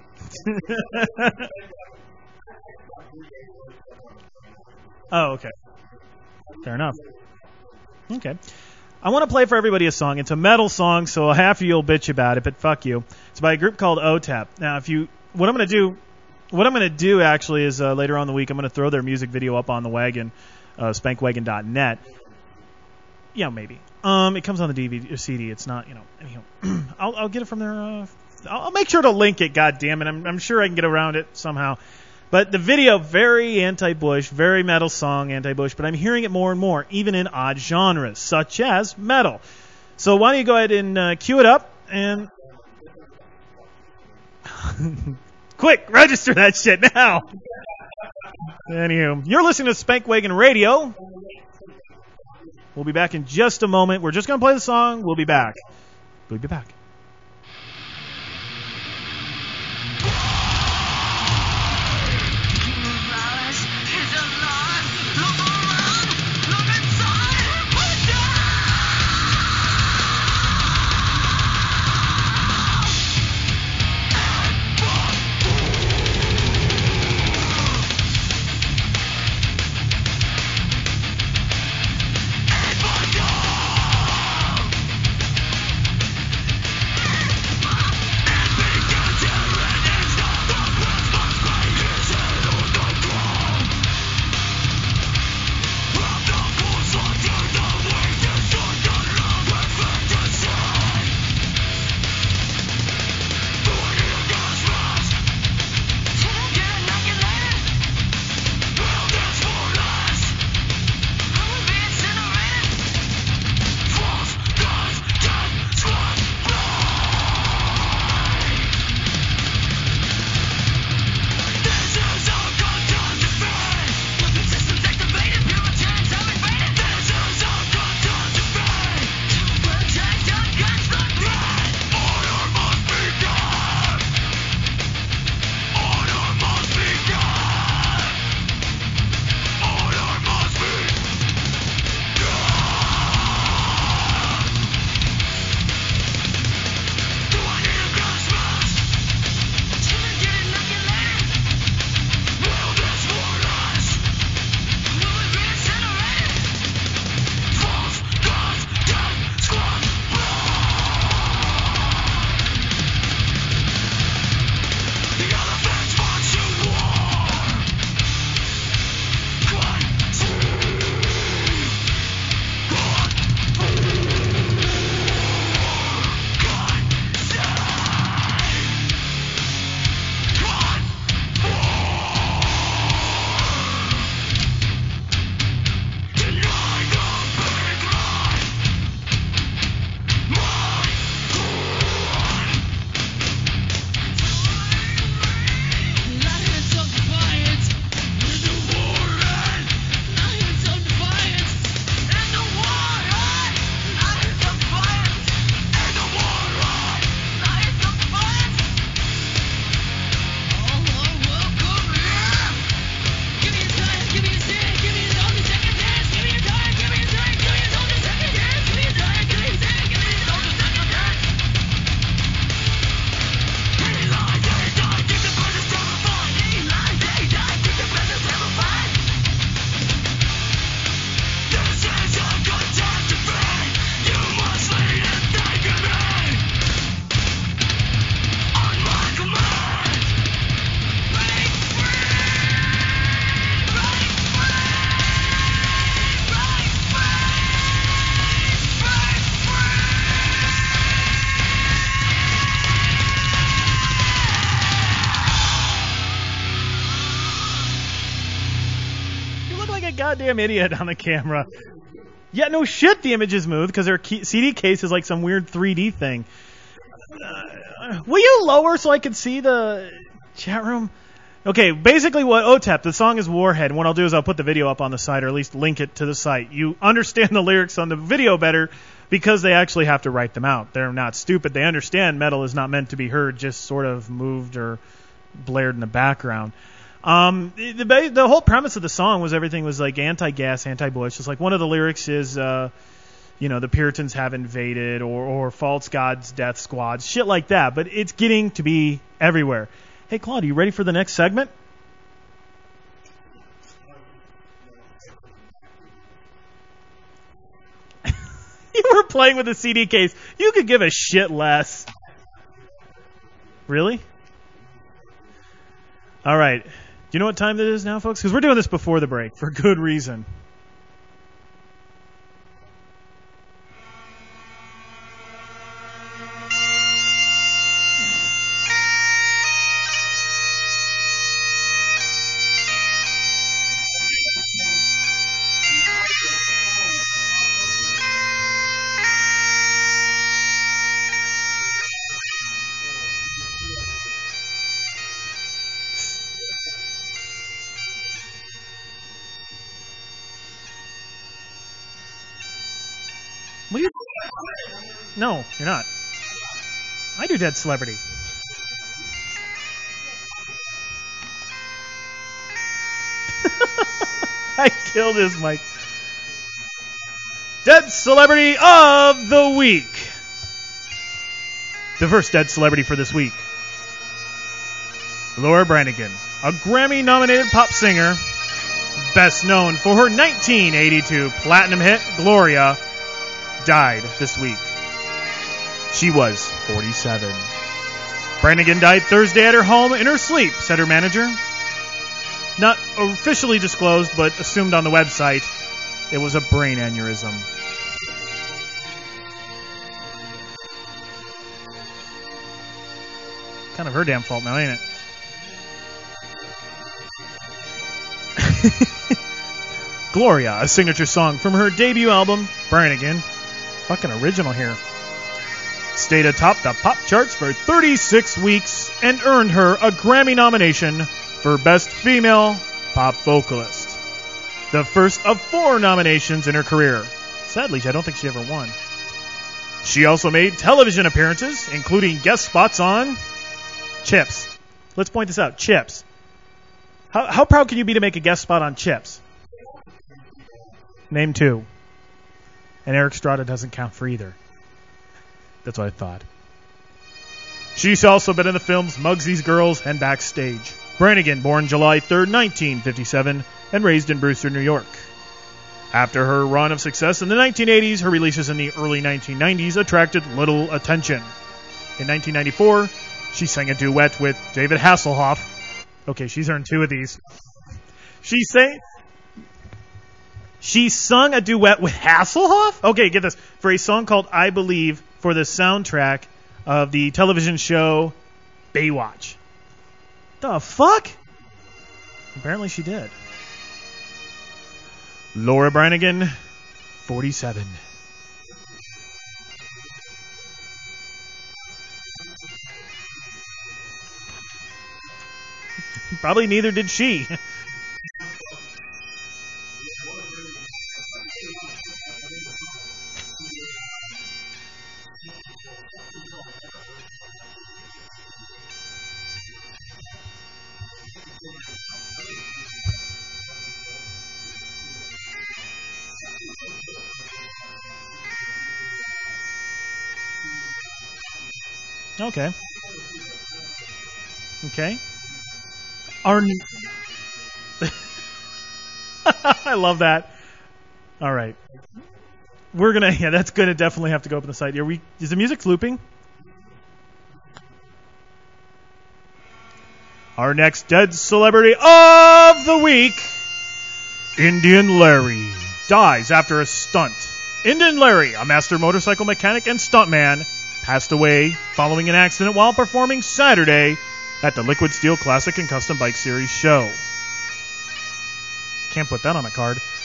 Oh, okay. Fair enough. Okay. I want to play for everybody a song. It's a metal song, so half of you will bitch about it, but fuck you. It's by a group called O T A P. Now, if you, what I'm going to do, what I'm going to do actually is uh, later on in the week, I'm going to throw their music video up on the wagon, uh, spank wagon dot net. Yeah, maybe. Um, it comes on the D V D or C D. It's not, you know. Anyhow, I'll, I'll get it from there. Uh, I'll make sure to link it. God damn it, I'm, I'm sure I can get around it somehow. But the video, very anti-Bush, very metal song, anti-Bush, but I'm hearing it more and more, even in odd genres, such as metal. So why don't you go ahead and uh, cue it up, and... Quick, register that shit now! Anywho, you're listening to Spank Wagon Radio. We'll be back in just a moment. We're just going to play the song. We'll be back. We'll be back. goddamn idiot on the camera. Yeah, no shit, the image is moved because their key- C D case is like some weird three D thing. Uh, will you lower so I can see the chat room? Okay, basically what O T E P, the song is Warhead, and what I'll do is I'll put the video up on the site, or at least link it to the site. You understand the lyrics on the video better because they actually have to write them out. They're not stupid. They understand metal is not meant to be heard, just sort of moved or blared in the background. Um, the, the the whole premise of the song was everything was like anti-gas, anti-Bush. It's like one of the lyrics is, uh, you know, the Puritans have invaded, or, or false gods, death squads, shit like that. But it's getting to be everywhere. Hey, Claude, are you ready for the next segment? You were playing with a C D case. You could give a shit less. Really? All right. Do you know what time it is now, folks? Because we're doing this before the break for good reason. What are you? No, you're not. I do Dead Celebrity. I killed his mic. Dead Celebrity of the Week. The first Dead Celebrity for this week. Laura Branigan, a Grammy-nominated pop singer, best known for her nineteen eighty-two platinum hit, Gloria, died this week. She was forty-seven. Branigan died Thursday at her home in her sleep, said her manager. Not officially disclosed, but assumed on the website, it was a brain aneurysm. Kind of her damn fault now, ain't it? Gloria, a signature song from her debut album, Branigan, fucking original here, stayed atop the pop charts for thirty-six weeks and earned her a Grammy nomination for Best Female Pop Vocalist, the first of four nominations in her career. Sadly, I don't think she ever won. She also made television appearances, including guest spots on Chips. Let's point this out, Chips. How, how proud can you be to make a guest spot on Chips? Name two. And Eric Strada doesn't count for either. That's what I thought. She's also been in the films Mugsy's Girls and Backstage. Branigan, born July third, nineteen fifty-seven, and raised in Brewster, New York. After her run of success in the nineteen eighties, her releases in the early nineteen nineties attracted little attention. In nineteen ninety-four, she sang a duet with David Hasselhoff. Okay, she's earned two of these. She sang... She sung a duet with Hasselhoff? Okay, get this. For a song called I Believe for the soundtrack of the television show Baywatch. The fuck? Apparently she did. Laura Branigan, forty-seven. Probably neither did she. Okay. Okay. Our n- I love that. All right. We're going to, yeah, that's going to definitely have to go up on the site. Are we, is the music looping? Our next Dead Celebrity of the Week, Indian Larry, dies after a stunt. Indian Larry, a master motorcycle mechanic and stuntman, passed away following an accident while performing Saturday at the Liquid Steel Classic and Custom Bike Series show. Can't put that on a card.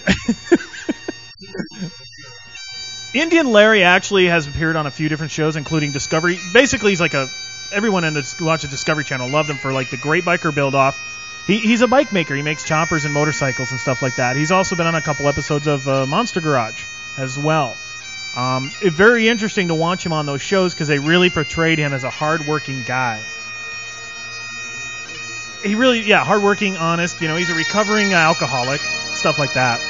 Indian Larry actually has appeared on a few different shows, including Discovery. Basically, he's like a everyone in the who watches Discovery Channel loved him for like the Great Biker Build-Off. He, he's a bike maker. He makes choppers and motorcycles and stuff like that. He's also been on a couple episodes of uh, Monster Garage as well. Um, it's very interesting to watch him on those shows because they really portrayed him as a hard-working guy. He really, yeah, hard-working, honest. You know, he's a recovering alcoholic, stuff like that.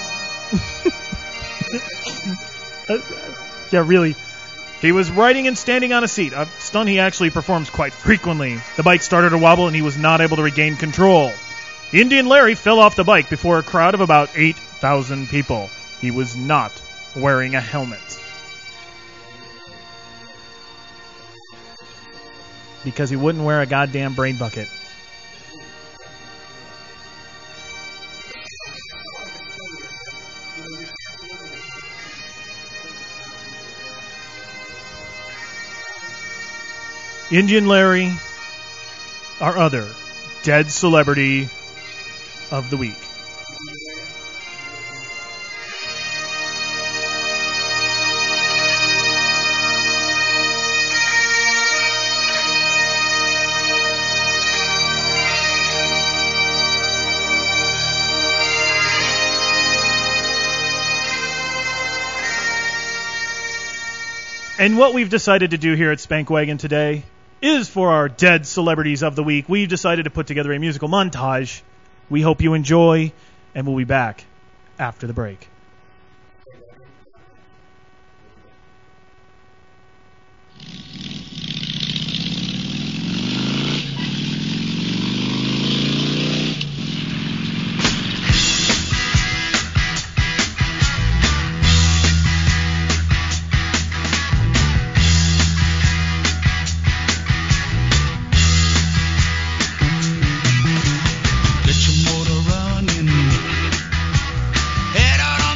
Yeah, really. He was riding and standing on a seat, a stunt he actually performs quite frequently. The bike started to wobble and he was not able to regain control. Indian Larry fell off the bike before a crowd of about eight thousand people. He was not wearing a helmet. Because he wouldn't wear a goddamn brain bucket. Indian Larry, our other dead celebrity of the week. And what we've decided to do here at Spankwagon today is for our dead celebrities of the week. We've decided to put together a musical montage. We hope you enjoy, and we'll be back after the break. Head out on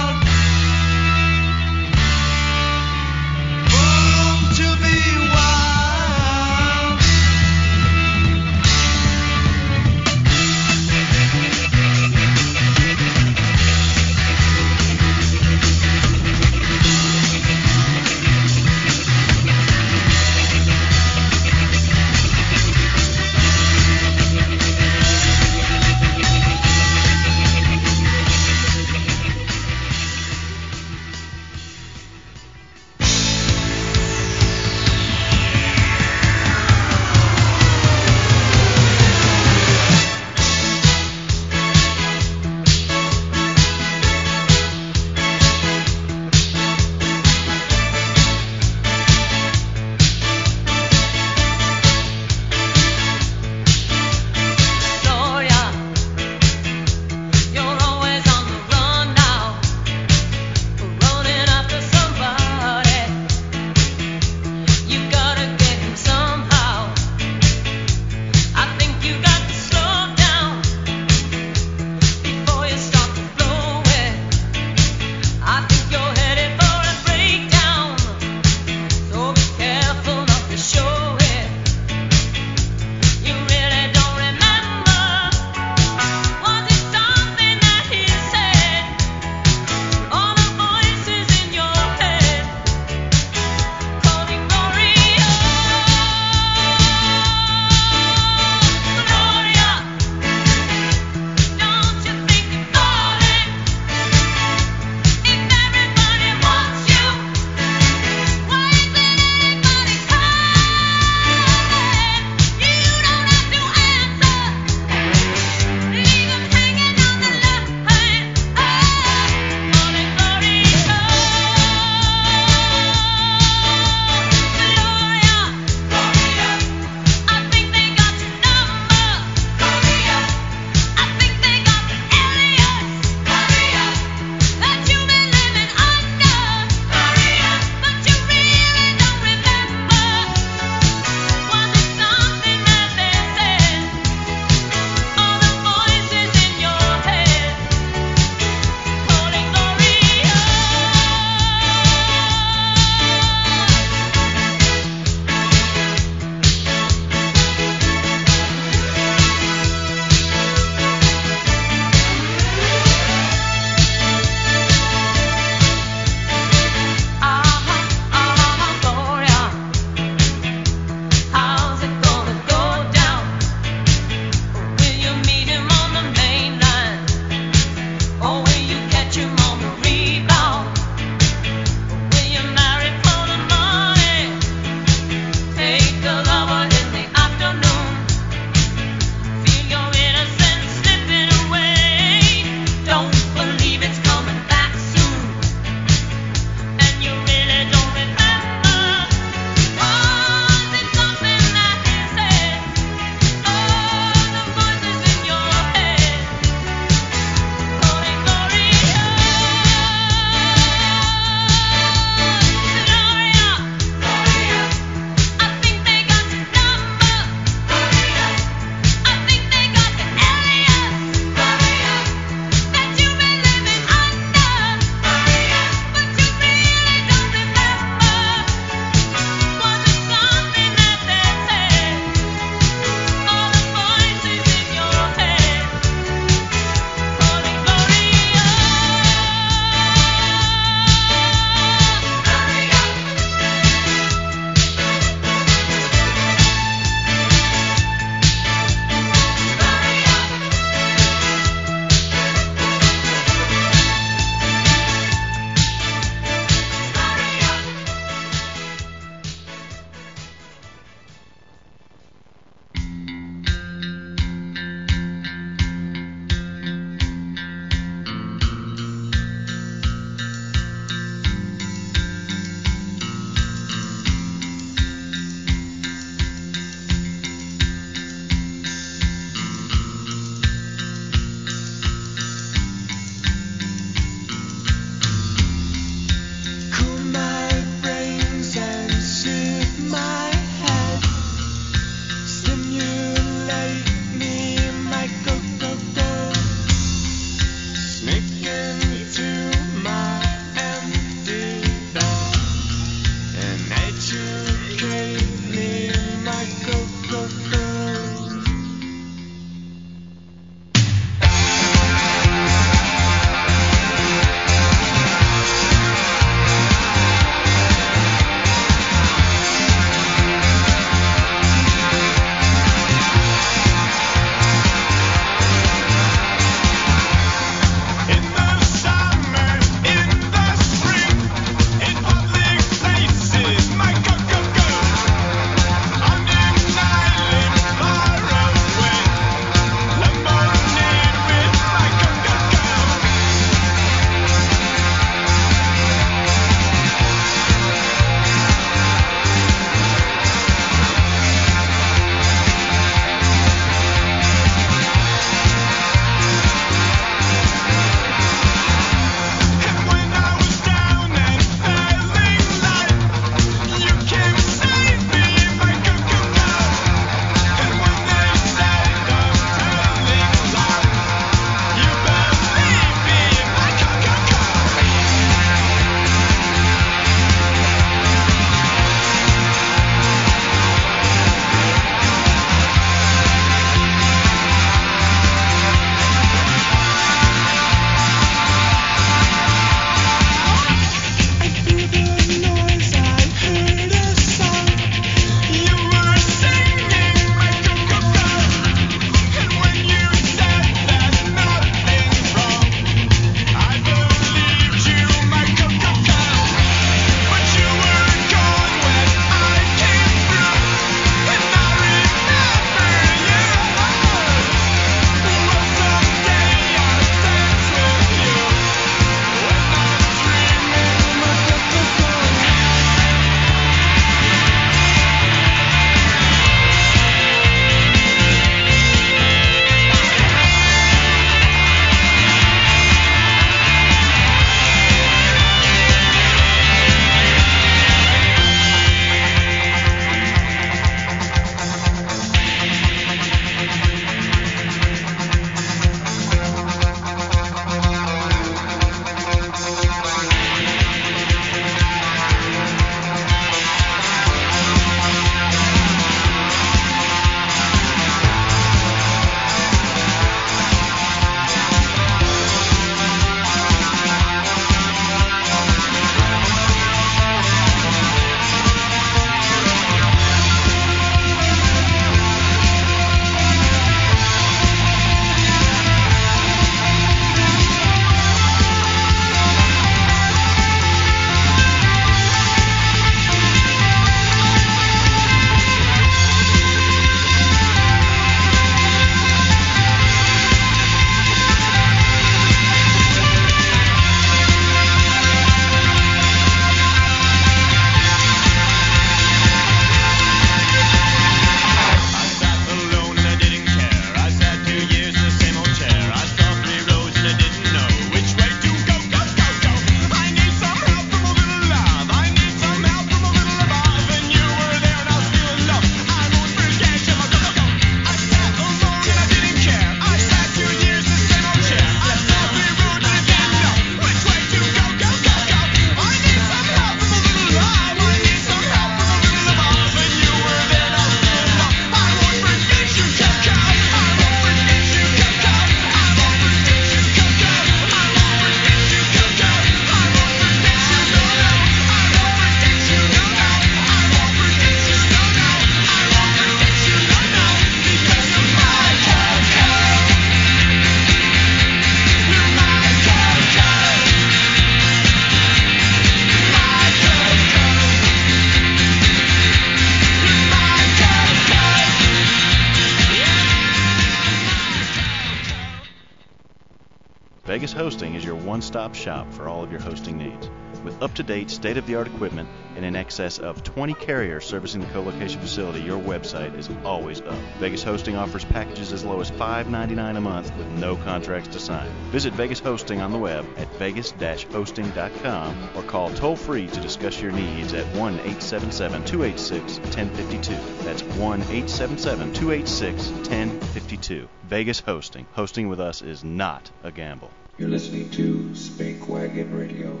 Vegas Hosting is your one-stop shop for all of your hosting needs. With up-to-date, state-of-the-art equipment and in excess of twenty carriers servicing the co-location facility, your website is always up. Vegas Hosting offers packages as low as five dollars and ninety-nine cents a month with no contracts to sign. Visit Vegas Hosting on the web at vegas dash hosting dot com or call toll-free to discuss your needs at one eight seven seven, two eight six, one zero five two. That's one eight seven seven, two eight six, one zero five two. Vegas Hosting. Hosting with us is not a gamble. You're listening to Spank Wagon Radio.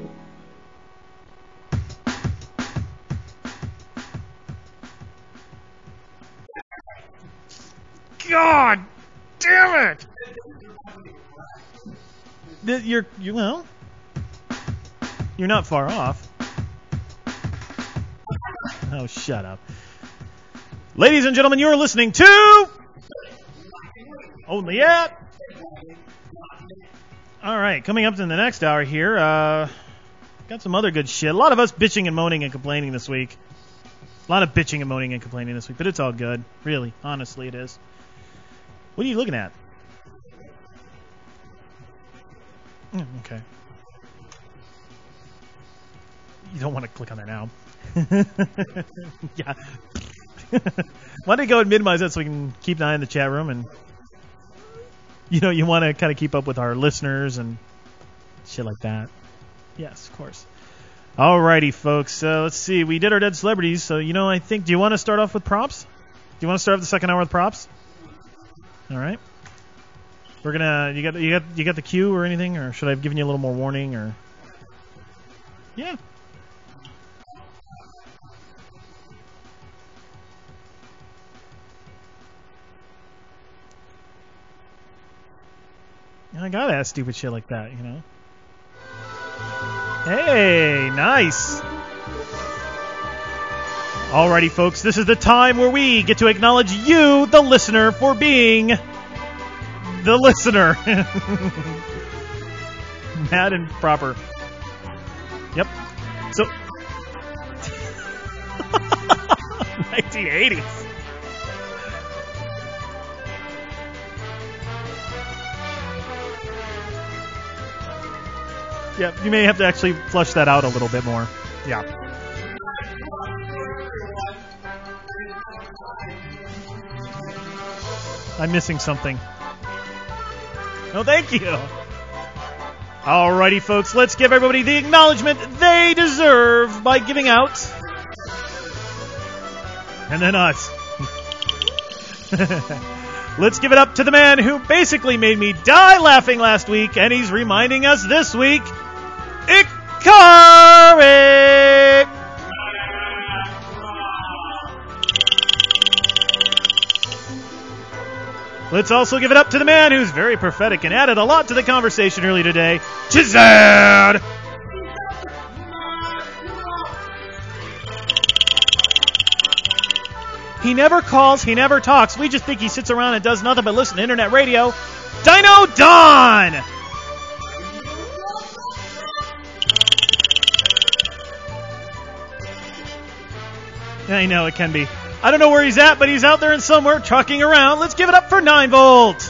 God damn it! The, you're, you well, you're not far off. Oh, shut up. Ladies and gentlemen, you're listening to Only at. All right, coming up in the next hour here, uh, got some other good shit. A lot of us bitching and moaning and complaining this week. A lot of bitching and moaning and complaining this week, but it's all good. Really, honestly, it is. What are you looking at? Mm, okay. You don't want to click on there now. Yeah. Why don't you go and minimize that so we can keep an eye on the chat room, and you know, you want to kind of keep up with our listeners and shit like that. Yes, of course. Alrighty, folks. Uh, let's see. We did our dead celebrities, so you know, I think. Do you want to start off with props? Do you want to start off the second hour with props? All right. We're gonna. You got. You got. You got the cue or anything, or should I have given you a little more warning? Or yeah. I gotta ask stupid shit like that, you know. Hey, nice. Alrighty, folks, this is the time where we get to acknowledge you, the listener, for being the listener. Mad and proper. Yep. So, nineteen eighties. Yeah, you may have to actually flush that out a little bit more. Yeah. I'm missing something. No, thank you. Alrighty, folks, let's give everybody the acknowledgement they deserve by giving out. And then us. Let's give it up to the man who basically made me die laughing last week, and he's reminding us this week, Ikari! Let's also give it up to the man who's very prophetic and added a lot to the conversation earlier today, Chizad! He never calls, he never talks. We just think he sits around and does nothing but listen to internet radio. Dino Don! I know, it can be. I don't know where he's at, but he's out there and somewhere trucking around. Let's give it up for nine volt.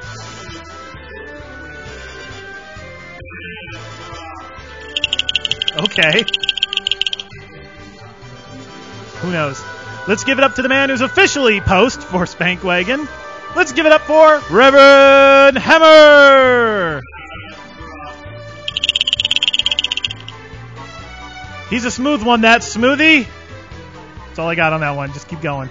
Okay. Who knows? Let's give it up to the man who's officially post for Spankwagon. Let's give it up for Reverend Hammer. He's a smooth one, that smoothie. That's all I got on that one. Just keep going.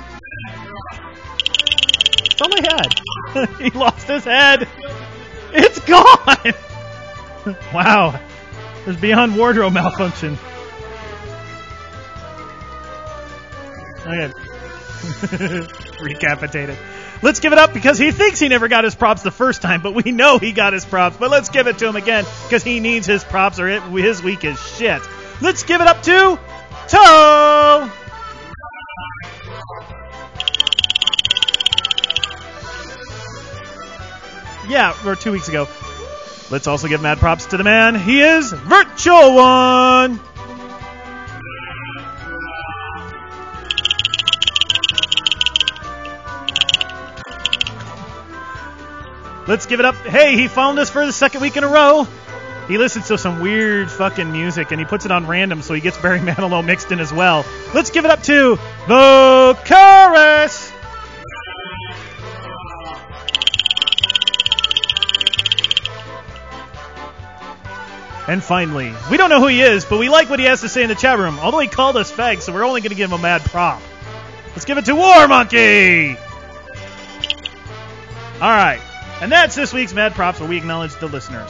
That's all I had. He lost his head. It's gone. Wow. There's beyond wardrobe malfunction. Okay. Recapitated. Let's give it up because he thinks he never got his props the first time, but we know he got his props. But let's give it to him again because he needs his props or it, his week is shit. Let's give it up to Toe. Yeah, or two weeks ago. Let's also give mad props to the man. He is Virtual One. Let's give it up. Hey, he found us for the second week in a row. He listens to some weird fucking music, and he puts it on random, so he gets Barry Manilow mixed in as well. Let's give it up to the chorus. And finally, we don't know who he is, but we like what he has to say in the chat room, although he called us fags, so we're only going to give him a mad prop. Let's give it to War Monkey! All right, and that's this week's Mad Props, where we acknowledge the listeners.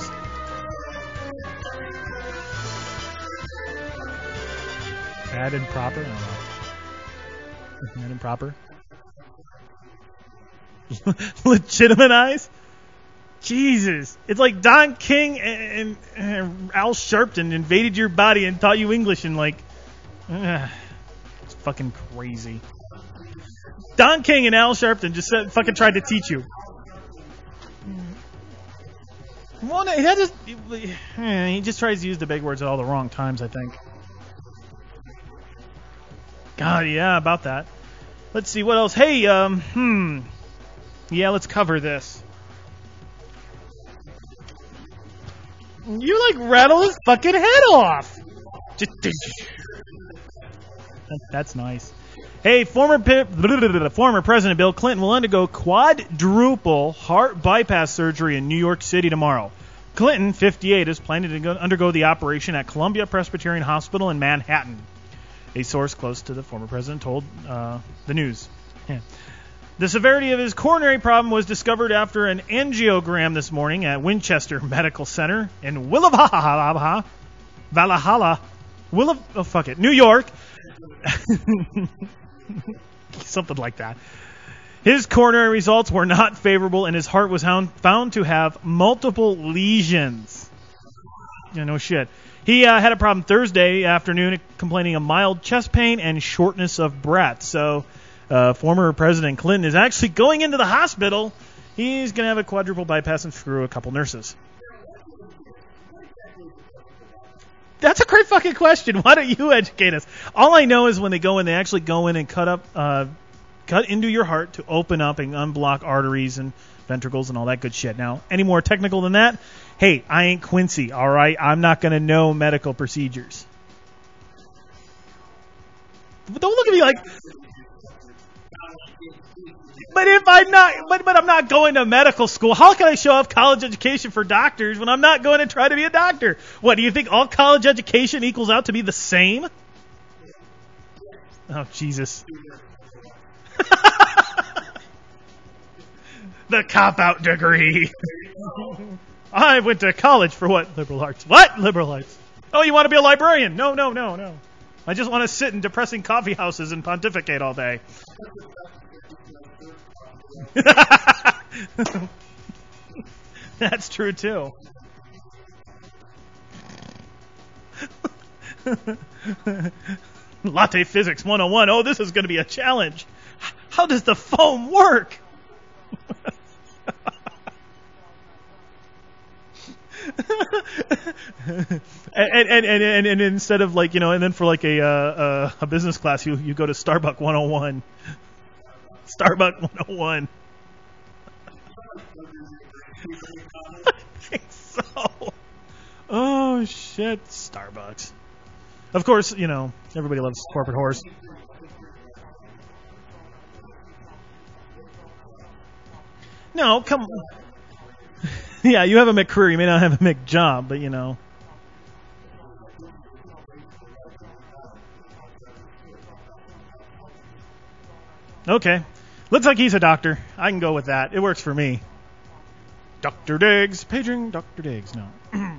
Mad and proper? I don't know. Mad and proper? Legitimize? Jesus. It's like Don King and, and, and Al Sharpton invaded your body and taught you English and like... Uh, it's fucking crazy. Don King and Al Sharpton just said, fucking tried to teach you. Well, he, just, he just tries to use the big words at all the wrong times, I think. God, yeah, about that. Let's see, what else? Hey, um, hmm. Yeah, let's cover this. You, like, rattle his fucking head off. Just, that's nice. Hey, former former President Bill Clinton will undergo quadruple heart bypass surgery in New York City tomorrow. Clinton, fifty-eight, is planning to go, undergo the operation at Columbia Presbyterian Hospital in Manhattan. A source close to the former president told uh, the news. Yeah. The severity of his coronary problem was discovered after an angiogram this morning at Winchester Medical Center in Willavaha, Valhalla, Willav, oh fuck it, New York. Something like that. His coronary results were not favorable, and his heart was found to have multiple lesions. Yeah, no shit. He uh, had a problem Thursday afternoon, complaining of mild chest pain and shortness of breath. So, uh, former President Clinton is actually going into the hospital. He's going to have a quadruple bypass and screw a couple nurses. That's a great fucking question. Why don't you educate us? All I know is when they go in, they actually go in and cut up, uh, cut into your heart to open up and unblock arteries and ventricles and all that good shit. Now, any more technical than that? Hey, I ain't Quincy, all right? I'm not going to know medical procedures. But don't look at me like... But if I'm not, but, but I'm not going to medical school, how can I show off college education for doctors when I'm not going to try to be a doctor? What, do you think all college education equals out to be the same? Oh, Jesus. The cop-out degree. I went to college for what? Liberal arts. What? Liberal arts. Oh, you want to be a librarian? No, no, no, no. I just want to sit in depressing coffee houses and pontificate all day. That's true, too. Latte Physics one oh one. Oh, this is going to be a challenge. How does the foam work? and, and, and, and, and instead of like, you know, and then for like a uh, a business class, you, you go to Starbucks one oh one. Starbucks one oh one. I think so. Oh, shit. Starbucks. Of course, you know, everybody loves corporate whores. No, come on. Yeah, you have a McCareer. You may not have a McJob, but, you know. Okay. Looks like he's a doctor. I can go with that. It works for me. Doctor Diggs. Paging Doctor Diggs. No.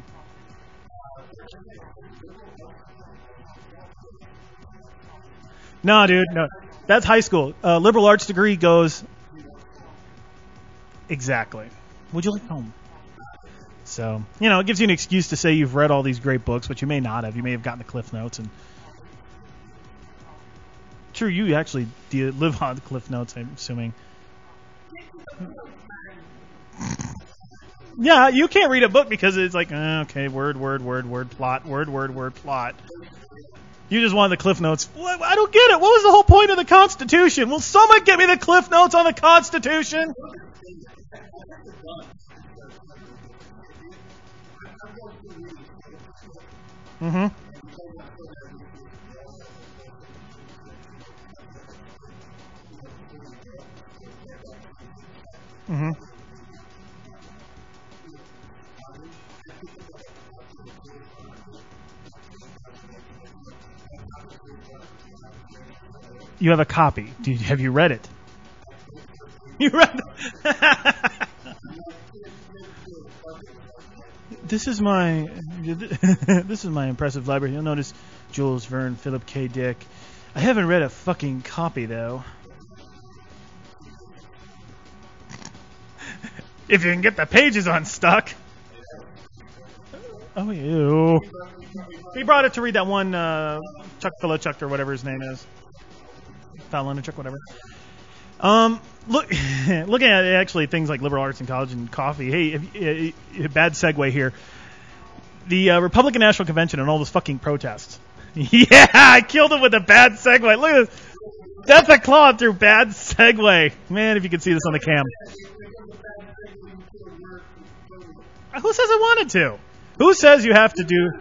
No, dude. No. That's high school. Uh, liberal arts degree goes... Exactly. Would you like home? So, you know, it gives you an excuse to say you've read all these great books, but you may not have. You may have gotten the Cliff Notes. And true, you actually do live on the Cliff Notes, I'm assuming. Yeah, you can't read a book because it's like, uh, okay, word, word, word, word, plot, word, word, word, plot. You just wanted the Cliff Notes. What? I don't get it. What was the whole point of the Constitution? Will someone get me the Cliff Notes on the Constitution? Mm-hmm. Mm-hmm. You have a copy. Do you, have you read it? You read it? This is my this is my impressive library. You'll notice Jules Verne, Philip K. Dick. I haven't read a fucking copy though. If you can get the pages unstuck. Oh, ew. He brought it to read that one uh, Chuck Philochuck or whatever his name is. Fallonichuk, whatever. Um, look, looking at actually things like liberal arts in college and coffee. Hey, if, if, bad segue here. The uh, Republican National Convention and all those fucking protests. Yeah, I killed it with a bad segue. Look at this. That's a claw through bad segue. Man, if you could see this on the cam. Who says I wanted to? Who says you have to do...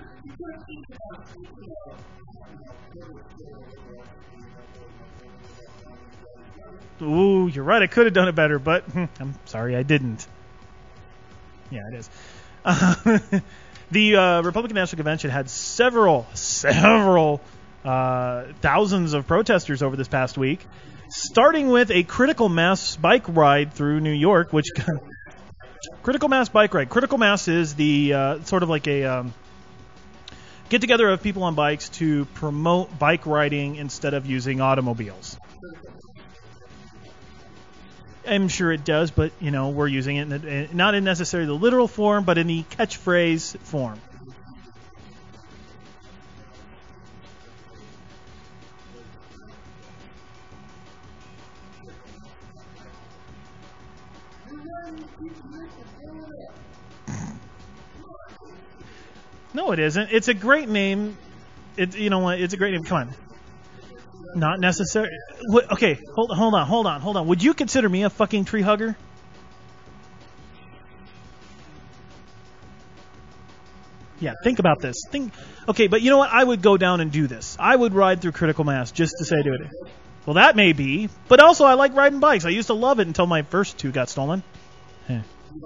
Ooh, you're right. I could have done it better, but I'm sorry I didn't. Yeah, it is. Uh, the uh, Republican National Convention had several, several uh, thousands of protesters over this past week, starting with a critical mass bike ride through New York, which... Critical Mass bike ride. Critical Mass is the uh, sort of like a um, get-together of people on bikes to promote bike riding instead of using automobiles. I'm sure it does, but, you know, we're using it in a, not in necessarily the literal form, but in the catchphrase form. No, it isn't. It's a great name. It, you know what? It's a great name. Come on. Not necessary. What, okay, hold, hold on, hold on, hold on. Would you consider me a fucking tree hugger? Yeah, think about this. Think. Okay, but you know what? I would go down and do this. I would ride through Critical Mass just to say do it. Well, that may be, but also I like riding bikes. I used to love it until my first two got stolen. Yeah.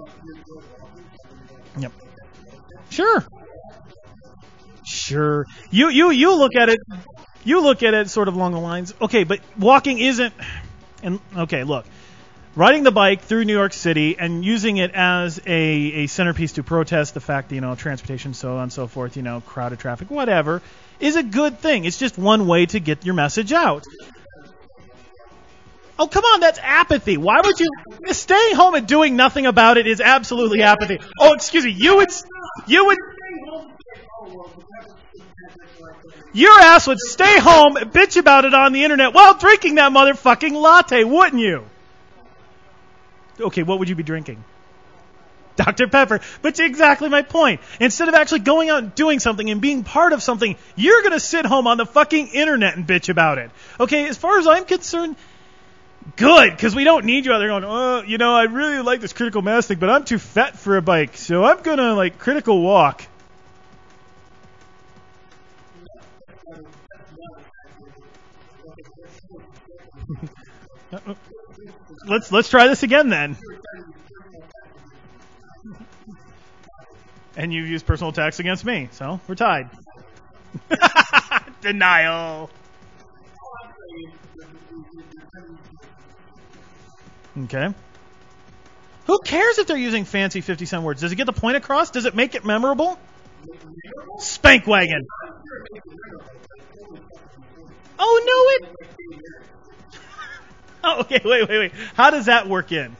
Yep. Sure. Sure. You you you look at it. You look at it sort of along the lines. Okay, but walking isn't. And okay, look, riding the bike through New York City and using it as a, a centerpiece to protest the fact that, you know, transportation, so on and so forth, you know, crowded traffic, whatever, is a good thing. It's just one way to get your message out. Oh, come on, that's apathy. Why would you... Staying home and doing nothing about it is absolutely apathy. Oh, excuse me, you would... You would... Your ass would stay home, bitch about it on the internet while drinking that motherfucking latte, wouldn't you? Okay, what would you be drinking? Doctor Pepper. But exactly my point. Instead of actually going out and doing something and being part of something, you're going to sit home on the fucking internet and bitch about it. Okay, as far as I'm concerned... Good, because we don't need you out there going, oh, you know, I really like this critical mass thing, but I'm too fat for a bike, so I'm going to, like, critical walk. let's let's try this again, then. And you use personal attacks against me, so we're tied. Denial. Okay. Who cares if they're using fancy fifty cent words? Does it get the point across? Does it make it memorable? Spankwagon. Oh, no, it... Oh, okay, wait, wait, wait. How does that work in?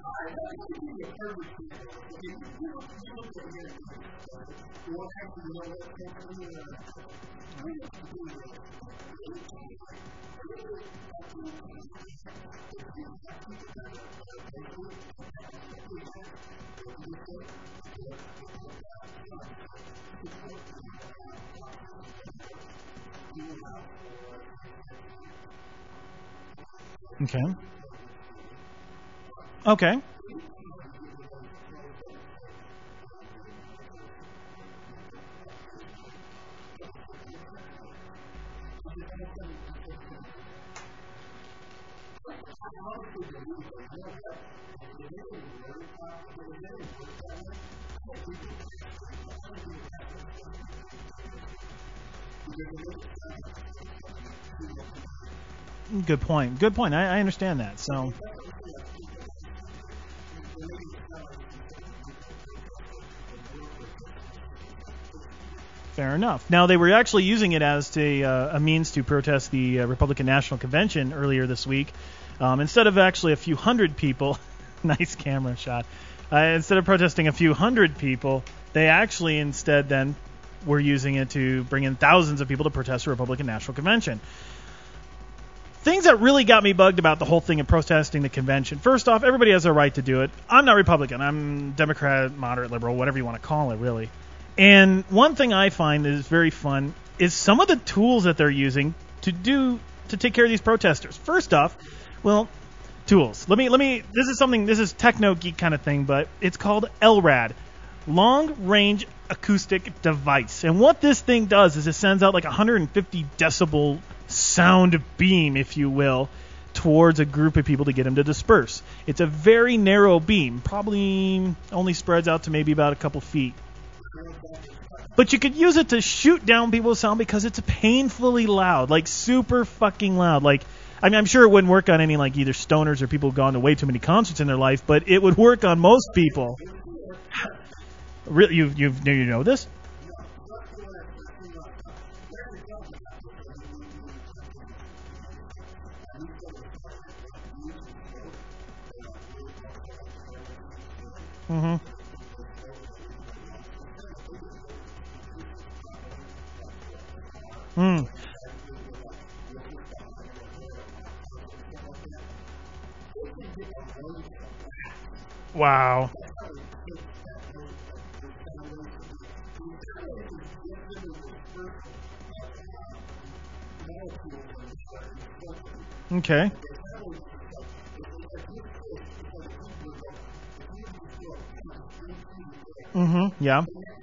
Okay. Okay. Good point. Good point. I, I understand that. So. Fair enough. Now, they were actually using it as a, uh, a means to protest the uh, Republican National Convention earlier this week. Um, instead of actually a few hundred people, nice camera shot, uh, instead of protesting a few hundred people, they actually instead then were using it to bring in thousands of people to protest the Republican National Convention. Things that really got me bugged about the whole thing of protesting the convention. First off, everybody has a right to do it. I'm not Republican. I'm Democrat, moderate, liberal, whatever you want to call it, really. And one thing I find is very fun is some of the tools that they're using to do to take care of these protesters. First off, well, tools. Let me let me. This is something. This is techno geek kind of thing, but it's called L RAD, Long Range Acoustic Device. And what this thing does is it sends out like one hundred fifty decibel sound beam, if you will, towards a group of people to get them to disperse. It's a very narrow beam, probably only spreads out to maybe about a couple feet. But you could use it to shoot down people's sound because it's painfully loud, like super fucking loud. Like, I mean, I'm sure it wouldn't work on any like either stoners or people who've gone to way too many concerts in their life, but it would work on most people. Really, you you you know this? Mm-hmm. Hmm. Wow. Okay. Mm-hmm. Yeah.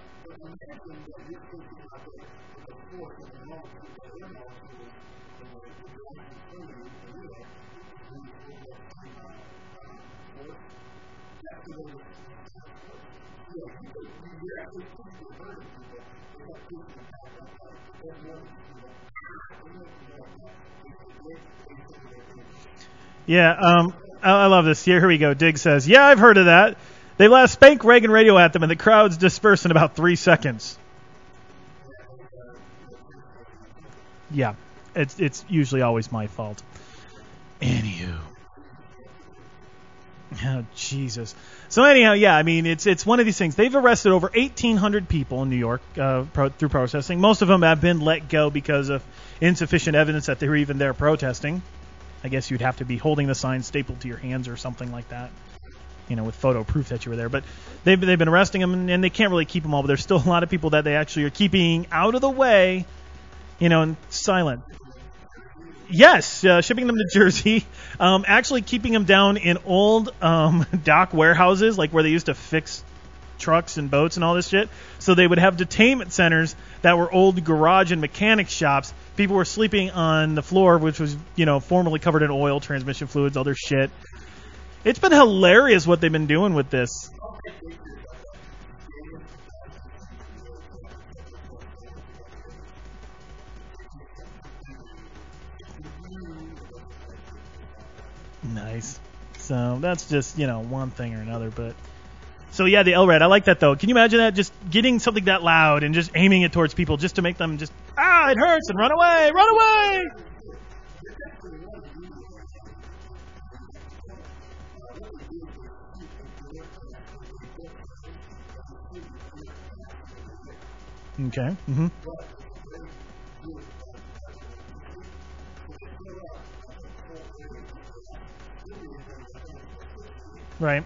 Yeah, um, I, I love this. Here, here we go. Dig says, yeah, I've heard of that. They blast Spank Reagan radio at them, and the crowds disperse in about three seconds. Yeah, it's it's usually always my fault. Anywho. Oh, Jesus. So anyhow, yeah, I mean, it's it's one of these things. They've arrested over eighteen hundred people in New York uh, pro- through protesting. Most of them have been let go because of insufficient evidence that they were even there protesting. I guess you'd have to be holding the sign stapled to your hands or something like that, you know, with photo proof that you were there. But they've, they've been arresting them, and, and they can't really keep them all. But there's still a lot of people that they actually are keeping out of the way, you know, and silent. Yes, uh, shipping them to Jersey, um, actually keeping them down in old um, dock warehouses, like where they used to fix trucks and boats and all this shit. So they would have detainment centers that were old garage and mechanic shops. People were sleeping on the floor, which was, you know, formerly covered in oil, transmission fluids, other shit. It's been hilarious what they've been doing with this. Nice. So that's just, you know, one thing or another, but... So, yeah, the L RAD. I like that, though. Can you imagine that? Just getting something that loud and just aiming it towards people just to make them just, ah, it hurts, and run away, run away! Okay. Mm-hmm. Right.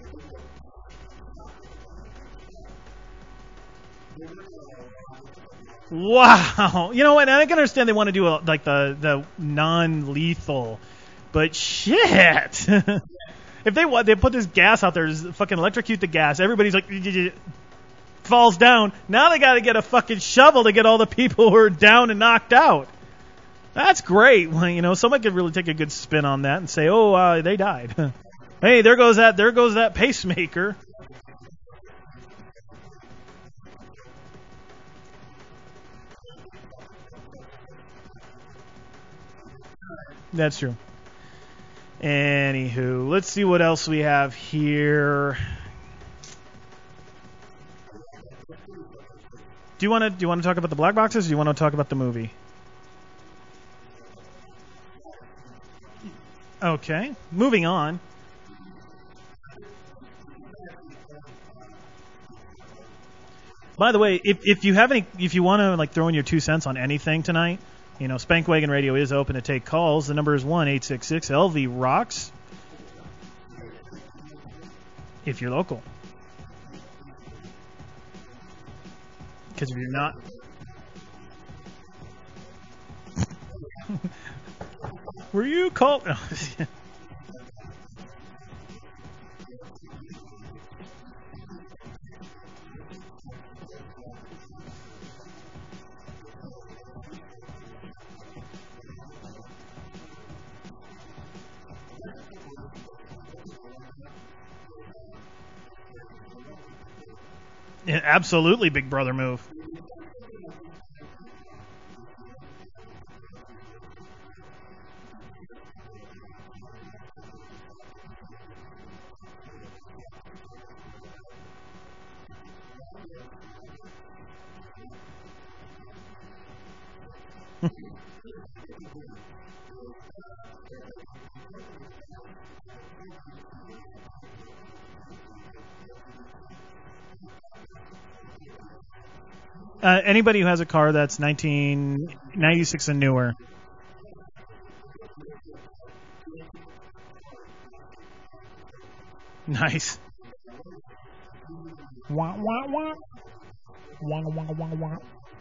Wow. You know what? I can understand they want to do a, like the, the non-lethal, but shit. If they want, they put this gas out there, just fucking electrocute the gas. Everybody's like, falls down. Now they got to get a fucking shovel to get all the people who are down and knocked out. That's great. Well, you know, somebody could really take a good spin on that and say, "Oh, uh, they died." Hey, there goes that. There goes that pacemaker. That's true. Anywho, let's see what else we have here. Do you want to do you want to talk about the black boxes, or do you want to talk about the movie? Okay, moving on. By the way, if if you have any, if you want to like throw in your two cents on anything tonight, you know, Spankwagon Radio is open to take calls. The number is one eight six six L V rocks. If you're local, because if you're not, were you called? Yeah, absolutely, Big Brother move. Uh, anybody who has a car that's nineteen ninety-six and newer. Nice. Wah, wah, wah. Wah, wah, wah, wah.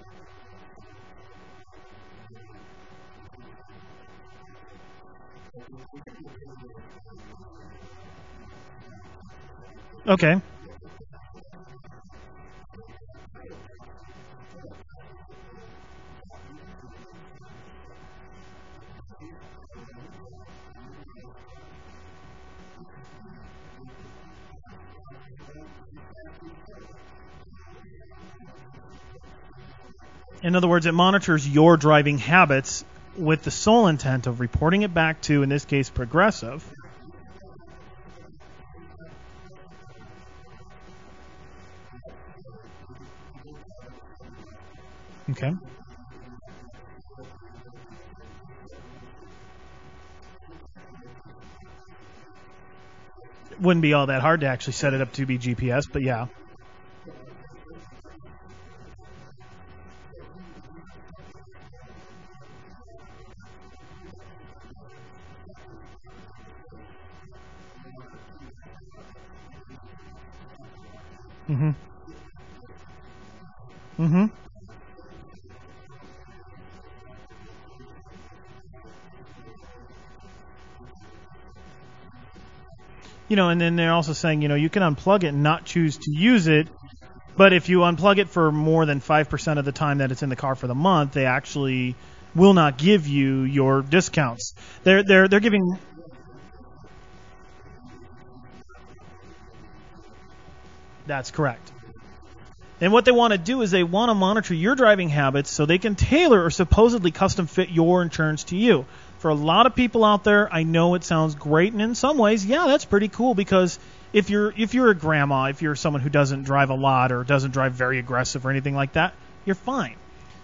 Okay. In other words, it monitors your driving habits with the sole intent of reporting it back to, in this case, Progressive. Okay. It wouldn't be all that hard to actually set it up to be G P S, but yeah. Mm-hmm. Mm-hmm. You know, and then they're also saying, you know, you can unplug it and not choose to use it, but if you unplug it for more than five percent of the time that it's in the car for the month, they actually will not give you your discounts. They're they're they're giving. That's correct. And what they want to do is they want to monitor your driving habits so they can tailor or supposedly custom fit your insurance to you. For a lot of people out there, I know it sounds great, and in some ways, yeah, that's pretty cool, because if you're if you're a grandma, if you're someone who doesn't drive a lot or doesn't drive very aggressive or anything like that, you're fine.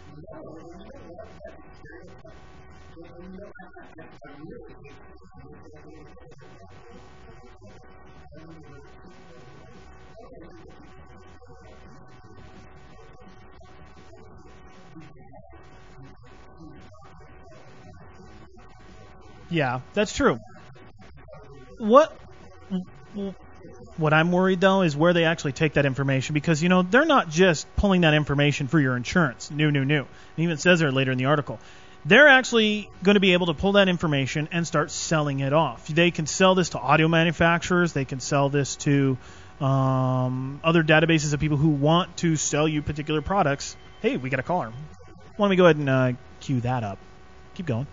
Yeah, that's true. What what I'm worried though is where they actually take that information, because you know they're not just pulling that information for your insurance. New, new, new. It even says there later in the article. They're actually going to be able to pull that information and start selling it off. They can sell this to audio manufacturers. They can sell this to um, other databases of people who want to sell you particular products. Hey, we got a caller. Why don't we go ahead and uh, cue that up? Keep going.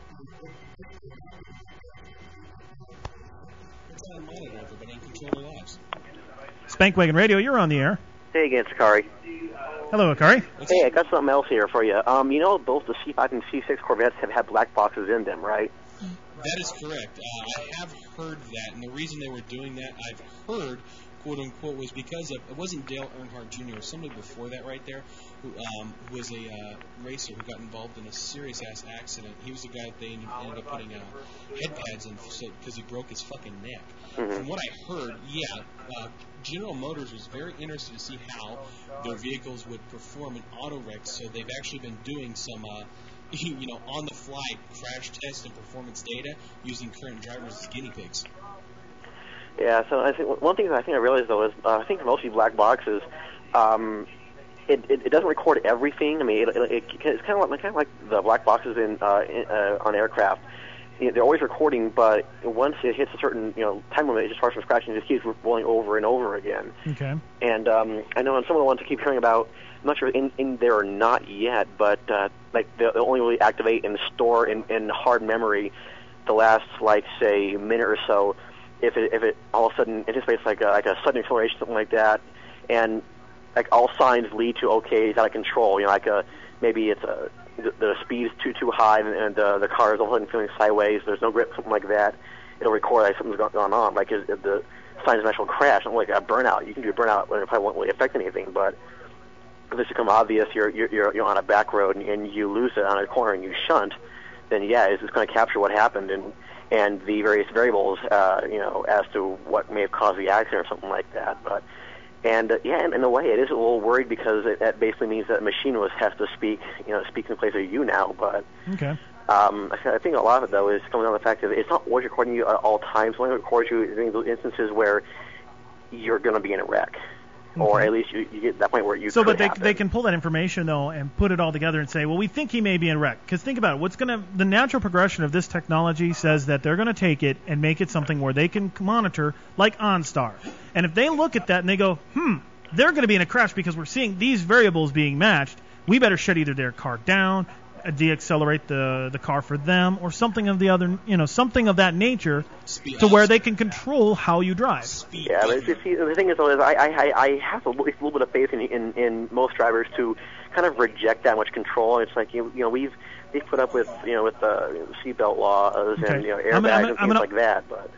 It's on monitor, everybody, and control their lives. Spankwagon Radio, you're on the air. Hey again, it's Akari. Hello, Akari. Hey, I got something else here for you. Um, you know, both the C five and C six Corvettes have had black boxes in them, right? That is correct. Uh, I have heard that, and the reason they were doing that, I've heard, quote unquote, was because of, it wasn't Dale Earnhardt Junior, it was somebody before that right there, who um, was a uh, racer who got involved in a serious ass accident. He was the guy that they ended up putting uh, head pads in because he broke his fucking neck. Mm-hmm. From what I heard, yeah, uh, General Motors was very interested to see how their vehicles would perform in auto wrecks, so they've actually been doing some uh, you know, on-the-fly crash test and performance data using current drivers as guinea pigs. Yeah, so I think one thing that I think I realized though is uh, I think mostly black boxes, um, it, it it doesn't record everything. I mean, it, it, it, it's kind of like kind of like the black boxes in, uh, in uh, on aircraft. You know, they're always recording, but once it hits a certain you know time limit, it just starts from scratch and just keeps rolling over and over again. Okay. And um, I know on some of the ones I keep hearing about, I'm not sure in, in there or not yet, but uh, like they'll only really activate and store in, in hard memory the last like say minute or so. If it if it all of a sudden anticipates like a, like a sudden acceleration, something like that, and like all signs lead to okay, it's out of control. You know, like a maybe it's a the, the speed is too too high and, and uh, the car is all of a sudden feeling sideways. There's no grip, something like that. It'll record like something's gone, gone on, like if, if the signs of an actual crash, something like a burnout. You can do a burnout when it probably won't really affect anything, but if this become obvious, you're you're you're, you're on a back road and, and you lose it on a corner and you shunt, then yeah, it's just going to capture what happened and. and the various variables, uh, you know, as to what may have caused the accident or something like that. But and uh, yeah, in, in a way, it is a little worried because it, that basically means that a machine was has to speak, you know, speak in place of you now. But okay, um, I, I think a lot of it though is coming down to the fact that it's not always recording you at all times. It only records you in those instances where you're going to be in a wreck. Or at least you, you get to that point where you so, could but they happen. they can pull that information though and put it all together and say, well, we think he may be in a wreck. Because think about it, what's gonna the natural progression of this technology says that they're gonna take it and make it something where they can monitor like OnStar. And if they look at that and they go, hmm, they're gonna be in a crash because we're seeing these variables being matched, we better shut either their car down, deaccelerate the the car for them, or something of the other, you know, something of that nature, Speed to up. where they can control how you drive. Speed Yeah, but up. you see, the thing is, though, is I, I, I have a little, a little bit of faith in, in in most drivers to kind of reject that much control. It's like you, you know we've we've put up with you know with the you know, seatbelt laws Okay. and you know I'm airbags gonna- I'm and gonna- things like that. But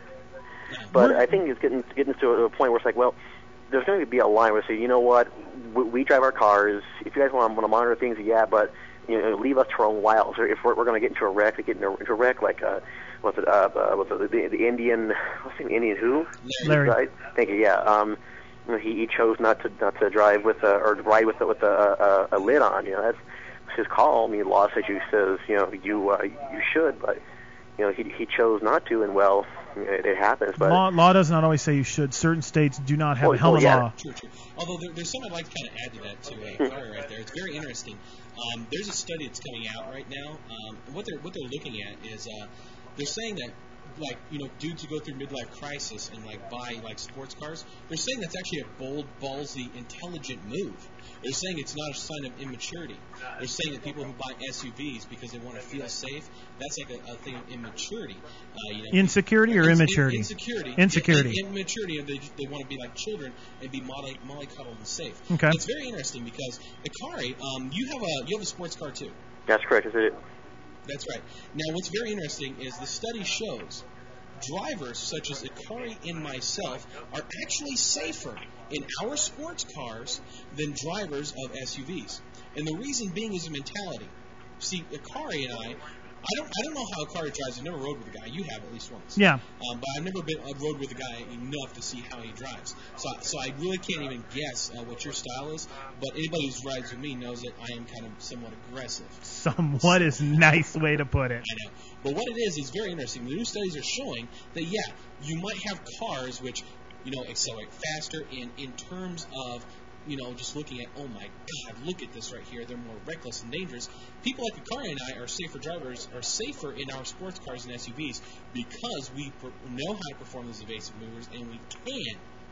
but I think it's getting getting to a, a point where it's like, well, there's going to be a line where say, you know what, we, we drive our cars. If you guys want to monitor things, yeah, but you know, leave us to our own wiles. Or if we're, we're going to get into a wreck, we get into, into a wreck like uh, what's it? Uh, uh, what's it, the, the Indian? What's the Indian who? Larry. Right? Thank you. Yeah. Um, you know, he, he chose not to not to drive with a, or ride with a, with a, a, a lid on. You know, that's his call. I mean, law says you says you know you uh, you should, but you know he he chose not to, and well, it, it happens. But Law, law does not always say you should. Certain states do not have Well, a helmet well, yeah. law. True, true. Although there, there's something I'd like to kind of add to that too, uh, Kari, right there. It's very interesting. Um, there's a study that's coming out right now. Um, and what they're what they're looking at is uh, they're saying that like you know dudes who go through midlife crisis and like buy like sports cars, they're saying that's actually a bold, ballsy, intelligent move. They're saying it's not a sign of immaturity. They're saying that people who buy S U Vs because they want to feel safe, that's like a, a thing of immaturity. Uh, you know, Insecurity or Ins- immaturity? Insecurity. Insecurity. In, immaturity. And they, they want to be like children and be molly, mollycoddled and safe. Okay. It's very interesting because Akari, um, you have a you have a sports car too. that's correct. Is it? That's right. Now, what's very interesting is the study shows drivers such as Akari and myself are actually safer in our sports cars than drivers of S U Vs. And the reason being is a mentality. See, Akari and I, I don't, I don't know how Akari drives. I've never rode with a guy. You have at least once. Yeah. Um, but I've never been uh, rode with a guy enough to see how he drives. So, so I really can't even guess uh, what your style is. But anybody who's rides with me knows that I am kind of somewhat aggressive. Somewhat is a nice way to put it. I know. But what it is is very interesting. The new studies are showing that, yeah, you might have cars which, you know, accelerate faster in, in terms of, you know, just looking at, oh, my God, look at this right here. They're more reckless and dangerous. People like Akari and I are safer drivers, are safer in our sports cars and S U Vs because we per- know how to perform these evasive maneuvers and we can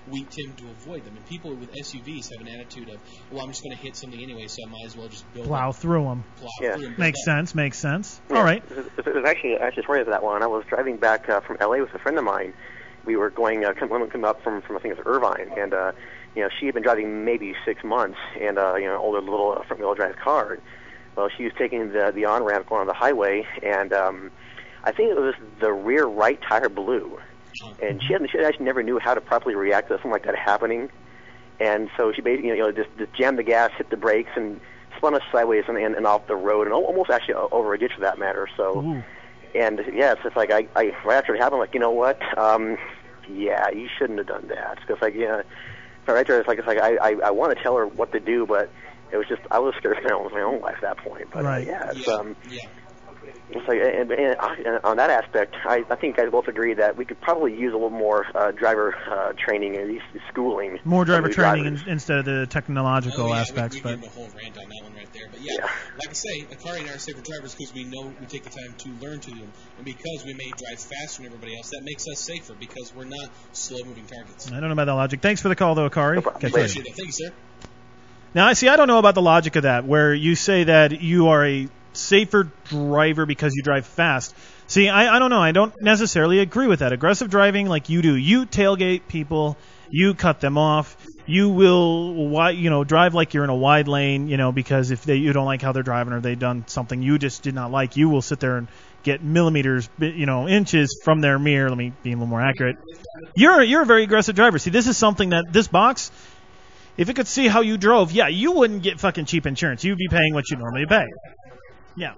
we tend to avoid them. And people with S U Vs have an attitude of, well, I'm just going to hit something anyway, so I might as well just build Plow up, through them. plow Yeah. through them. Makes sense, makes sense. Yeah, All right. It was actually actually a story of that one. I was driving back uh, from L A with a friend of mine. We were going uh, coming come up from from I think it was Irvine, and uh, you know she had been driving maybe six months, and uh, you know older little uh, front wheel drive car. Well, she was taking the the on ramp going on the highway, and um, I think it was the rear right tire blew, and she hadn't she actually never knew how to properly react to something like that happening, and so she basically you know just, just jammed the gas, hit the brakes, and spun us sideways and, and, and off the road, and almost actually over a ditch for that matter. So. Ooh. And yeah, it's just like I, I right after it happened, like you know what, um, yeah, you shouldn't have done that. Because like yeah, right there, it's like it's like I, I, I want to tell her what to do, but it was just I was scared for my own life at that point. But right. uh, yeah, it's Yeah. um, yeah. it's like and, and, and on that aspect, I, I think you guys both agree that we could probably use a little more uh, driver uh, training and at least schooling. More driver of the training in, drivers. instead of the technological Oh, yeah, aspects. we, we but gave him a whole rant on that one right there. But yeah, Yeah. like I say, Akari and I are safer drivers because we know we take the time to learn to them, and because we may drive faster than everybody else, that makes us safer because we're not slow-moving targets. I don't know about that logic. Thanks for the call, though, Akari. No problem. Catch you later. Appreciate that. Thank you, sir. Now, I see. I don't know about the logic of that, where you say that you are a safer driver because you drive fast. See, I, I don't know. I don't necessarily agree with that. Aggressive driving, like you do, you tailgate people, you cut them off, you will, wi- you know, drive like you're in a wide lane, you know, because if they you don't like how they're driving or they've done something you just did not like, you will sit there and get millimeters, you know, inches from their mirror. Let me be a little more accurate. You're you're a very aggressive driver. See, this is something that this box. If it could see how you drove, yeah, you wouldn't get fucking cheap insurance. You'd be paying what you normally pay. Yeah.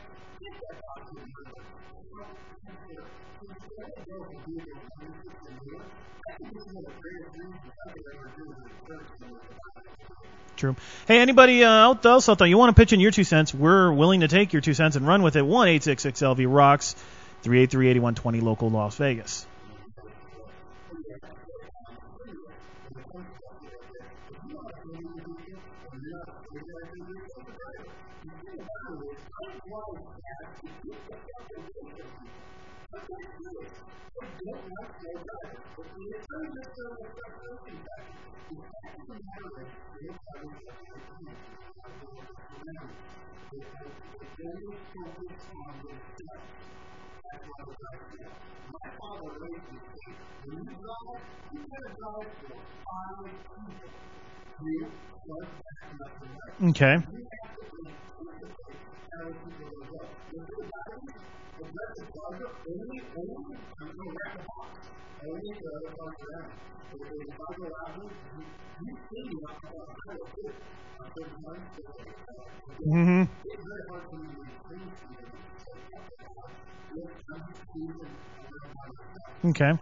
True. Hey, anybody uh, out else out there, you want to pitch in your two cents, we're willing to take your two cents and run with it. one eight six six L V rocks, three eight three, eight one two zero, local Las Vegas. Okay. Mm-hmm. Okay.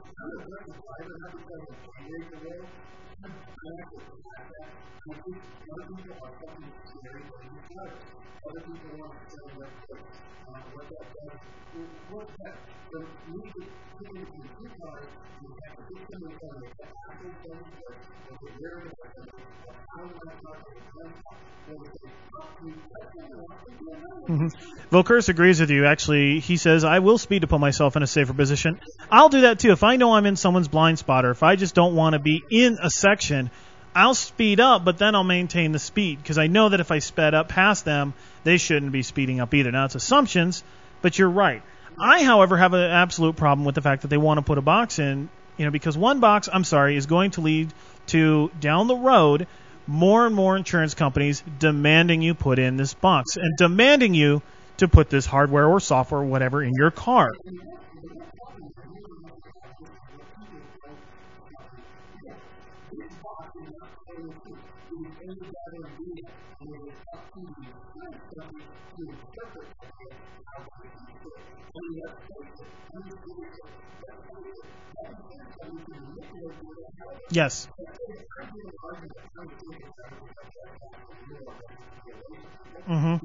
Mm-hmm. Volkers agrees with you. Actually, he says, I will speed to put myself in a safer position. I'll do that too. If I know I'm in someone's blind spot, or if I just don't want to be in a section, I'll speed up, but then I'll maintain the speed because I know that if I sped up past them, they shouldn't be speeding up either. Now, it's assumptions, but you're right. I, however, have an absolute problem with the fact that they want to put a box in, you know, because one box, I'm sorry, is going to lead to, down the road, more and more insurance companies demanding you put in this box and demanding you to put this hardware or software or whatever in your car. Yes. Mm-hmm.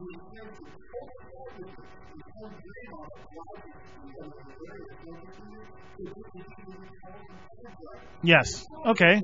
Yes. Okay.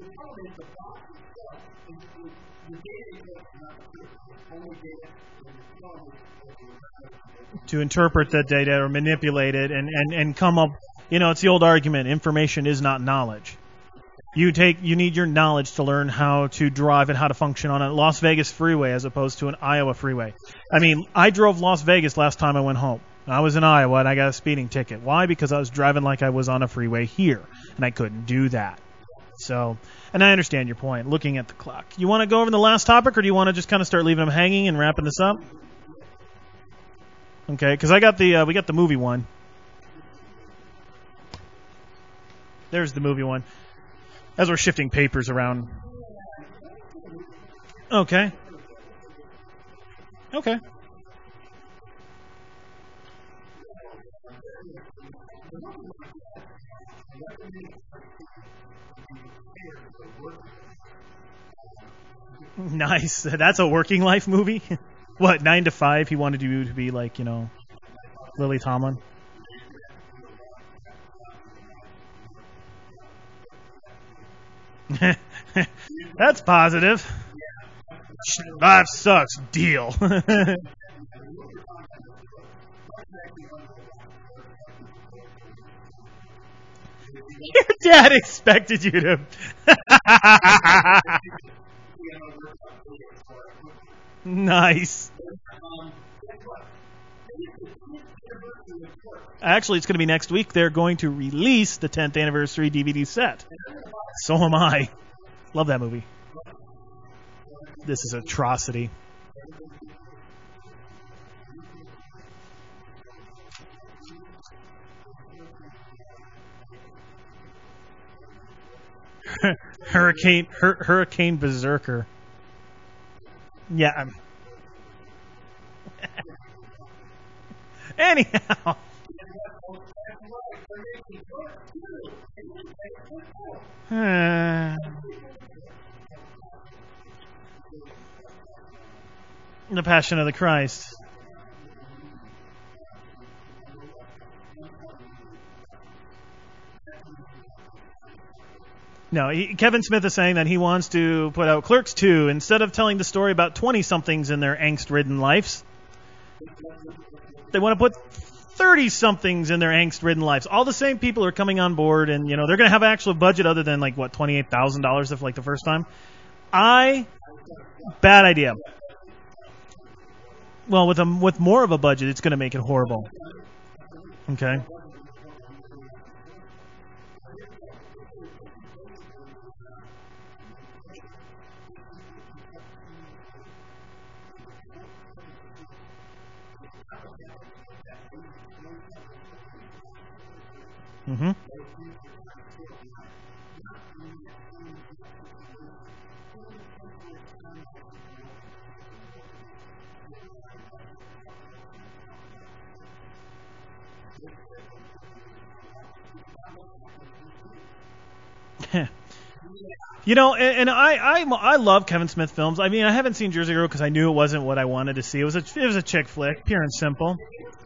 To interpret the data or manipulate it and, and, and come up, you know, it's the old argument, information is not knowledge. You take you need your knowledge to learn how to drive and how to function on a Las Vegas freeway as opposed to an Iowa freeway. I mean, I drove Las Vegas last time I went home. I was in Iowa and I got a speeding ticket. Why? Because I was driving like I was on a freeway here, and I couldn't do that. So, and I understand your point, looking at the clock. You want to go over the last topic, or do you want to just kind of start leaving them hanging and wrapping this up? Okay, because I got the uh, we got the movie one. There's the movie one. As we're shifting papers around. Okay. Okay. Nice. That's a working life movie? What, nine to five? He wanted you to be like, you know, Lily Tomlin? That's positive. Life sucks. Deal. Your dad expected you to. Nice. Actually, it's going to be next week. They're going to release the tenth anniversary D V D set. So am I. Love that movie. This is atrocity. Hurricane, hur, Hurricane Berserker. Yeah. I'm... Anyhow. Uh, the Passion of the Christ. No, he, Kevin Smith is saying that he wants to put out Clerks two instead of telling the story about twenty-somethings in their angst-ridden lives. They want to put thirty-somethings in their angst-ridden lives. All the same people are coming on board, and you know they're going to have an actual budget other than like what twenty-eight thousand dollars if like the first time. I bad idea. Well, with a with more of a budget, it's going to make it horrible. Okay. Mm-hmm. You know, and, and I, I I love Kevin Smith films. I mean, I haven't seen Jersey Girl because I knew it wasn't what I wanted to see. It was a it was a chick flick, pure and simple.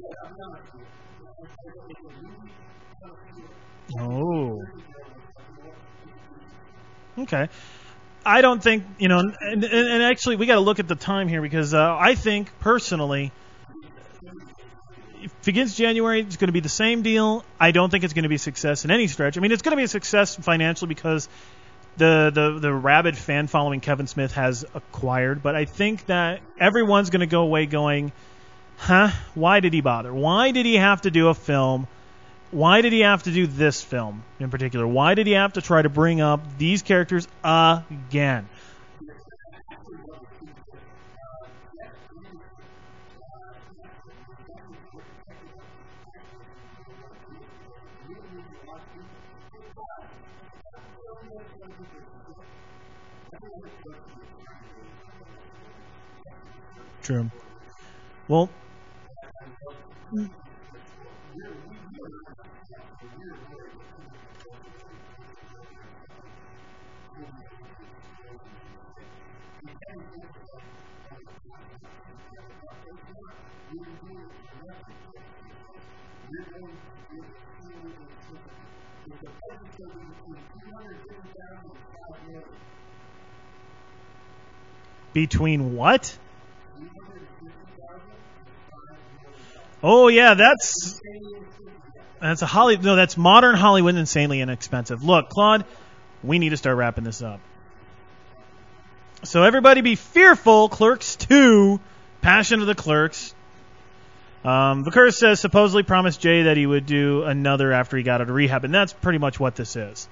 Oh. Okay. I don't think, you know, and, and, and actually we got to look at the time here because uh, I think personally, if it begins January, it's going to be the same deal. I don't think it's going to be a success in any stretch. I mean, it's going to be a success financially because the, the, the rabid fan following Kevin Smith has acquired, but I think that everyone's going to go away going, huh, why did he bother? Why did he have to do a film? Why did he have to do this film in particular? Why did he have to try to bring up these characters again? True. Well, between what? Oh yeah, that's that's a Holly. No, that's modern Hollywood, insanely inexpensive. Look, Claude, we need to start wrapping this up. So everybody be fearful. Clerks two, Passion of the Clerks. Um, the curse says supposedly promised Jay that he would do another after he got out of rehab, and that's pretty much what this is.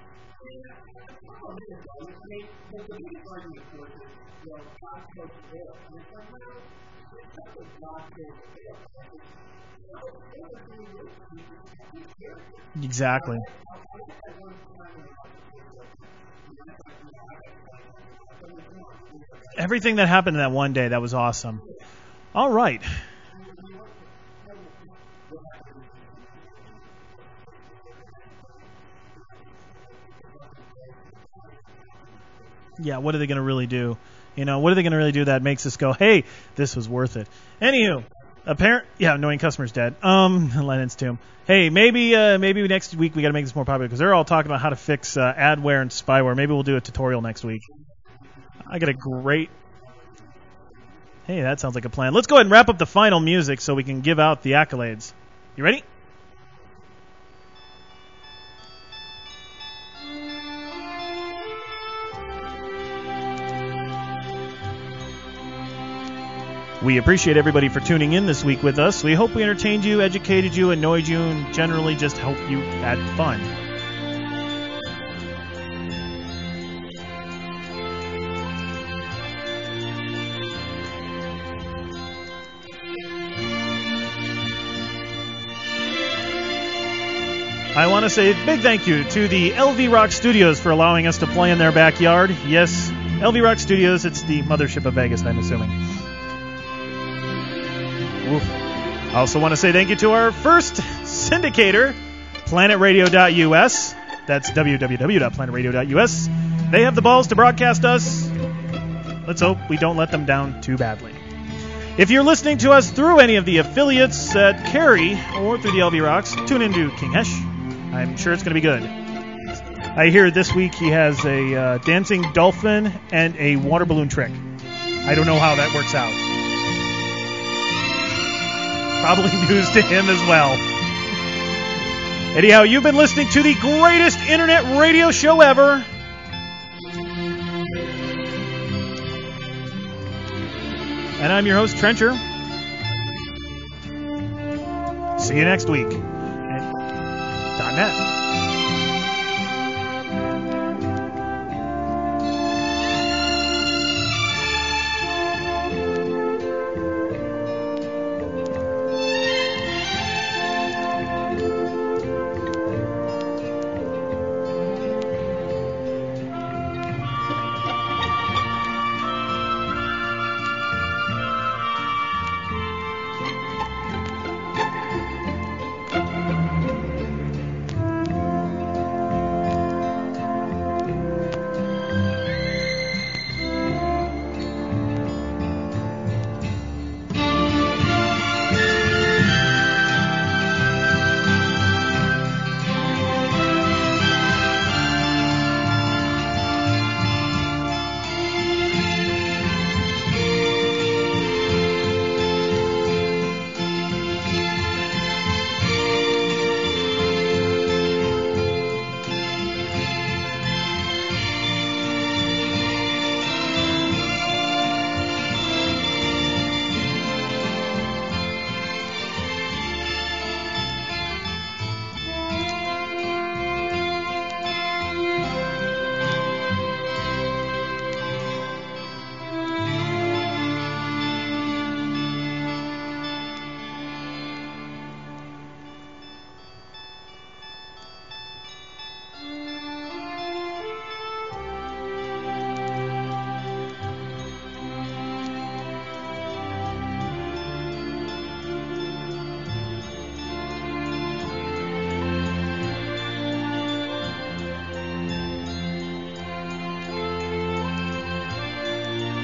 Exactly. Everything that happened in that one day, that was awesome. All right. Yeah, what are they going to really do? You know, what are they going to really do that makes us go, hey, this was worth it? Anywho, apparent, yeah, annoying customer's dead. Um, Lennon's tomb. Hey, maybe uh, maybe next week we got to make this more popular because they're all talking about how to fix uh, adware and spyware. Maybe we'll do a tutorial next week. I got a great... Hey, that sounds like a plan. Let's go ahead and wrap up the final music so we can give out the accolades. You ready? We appreciate everybody for tuning in this week with us. We hope we entertained you, educated you, annoyed you, and generally just hope you had fun. I want to say a big thank you to the L V Rock Studios for allowing us to play in their backyard. Yes, L V Rock Studios, it's the mothership of Vegas, I'm assuming. Oof. I also want to say thank you to our first syndicator, planet radio dot U S. That's w w w dot planet radio dot U S. They have the balls to broadcast us. Let's hope we don't let them down too badly. If you're listening to us through any of the affiliates at Carey or through the L V Rocks, tune into King Hesh. I'm sure it's going to be good. I hear this week he has a uh, dancing dolphin and a water balloon trick. I don't know how that works out. Probably news to him as well. Anyhow, you've been listening to the greatest internet radio show ever. And I'm your host, Trencher. See you next week. .net.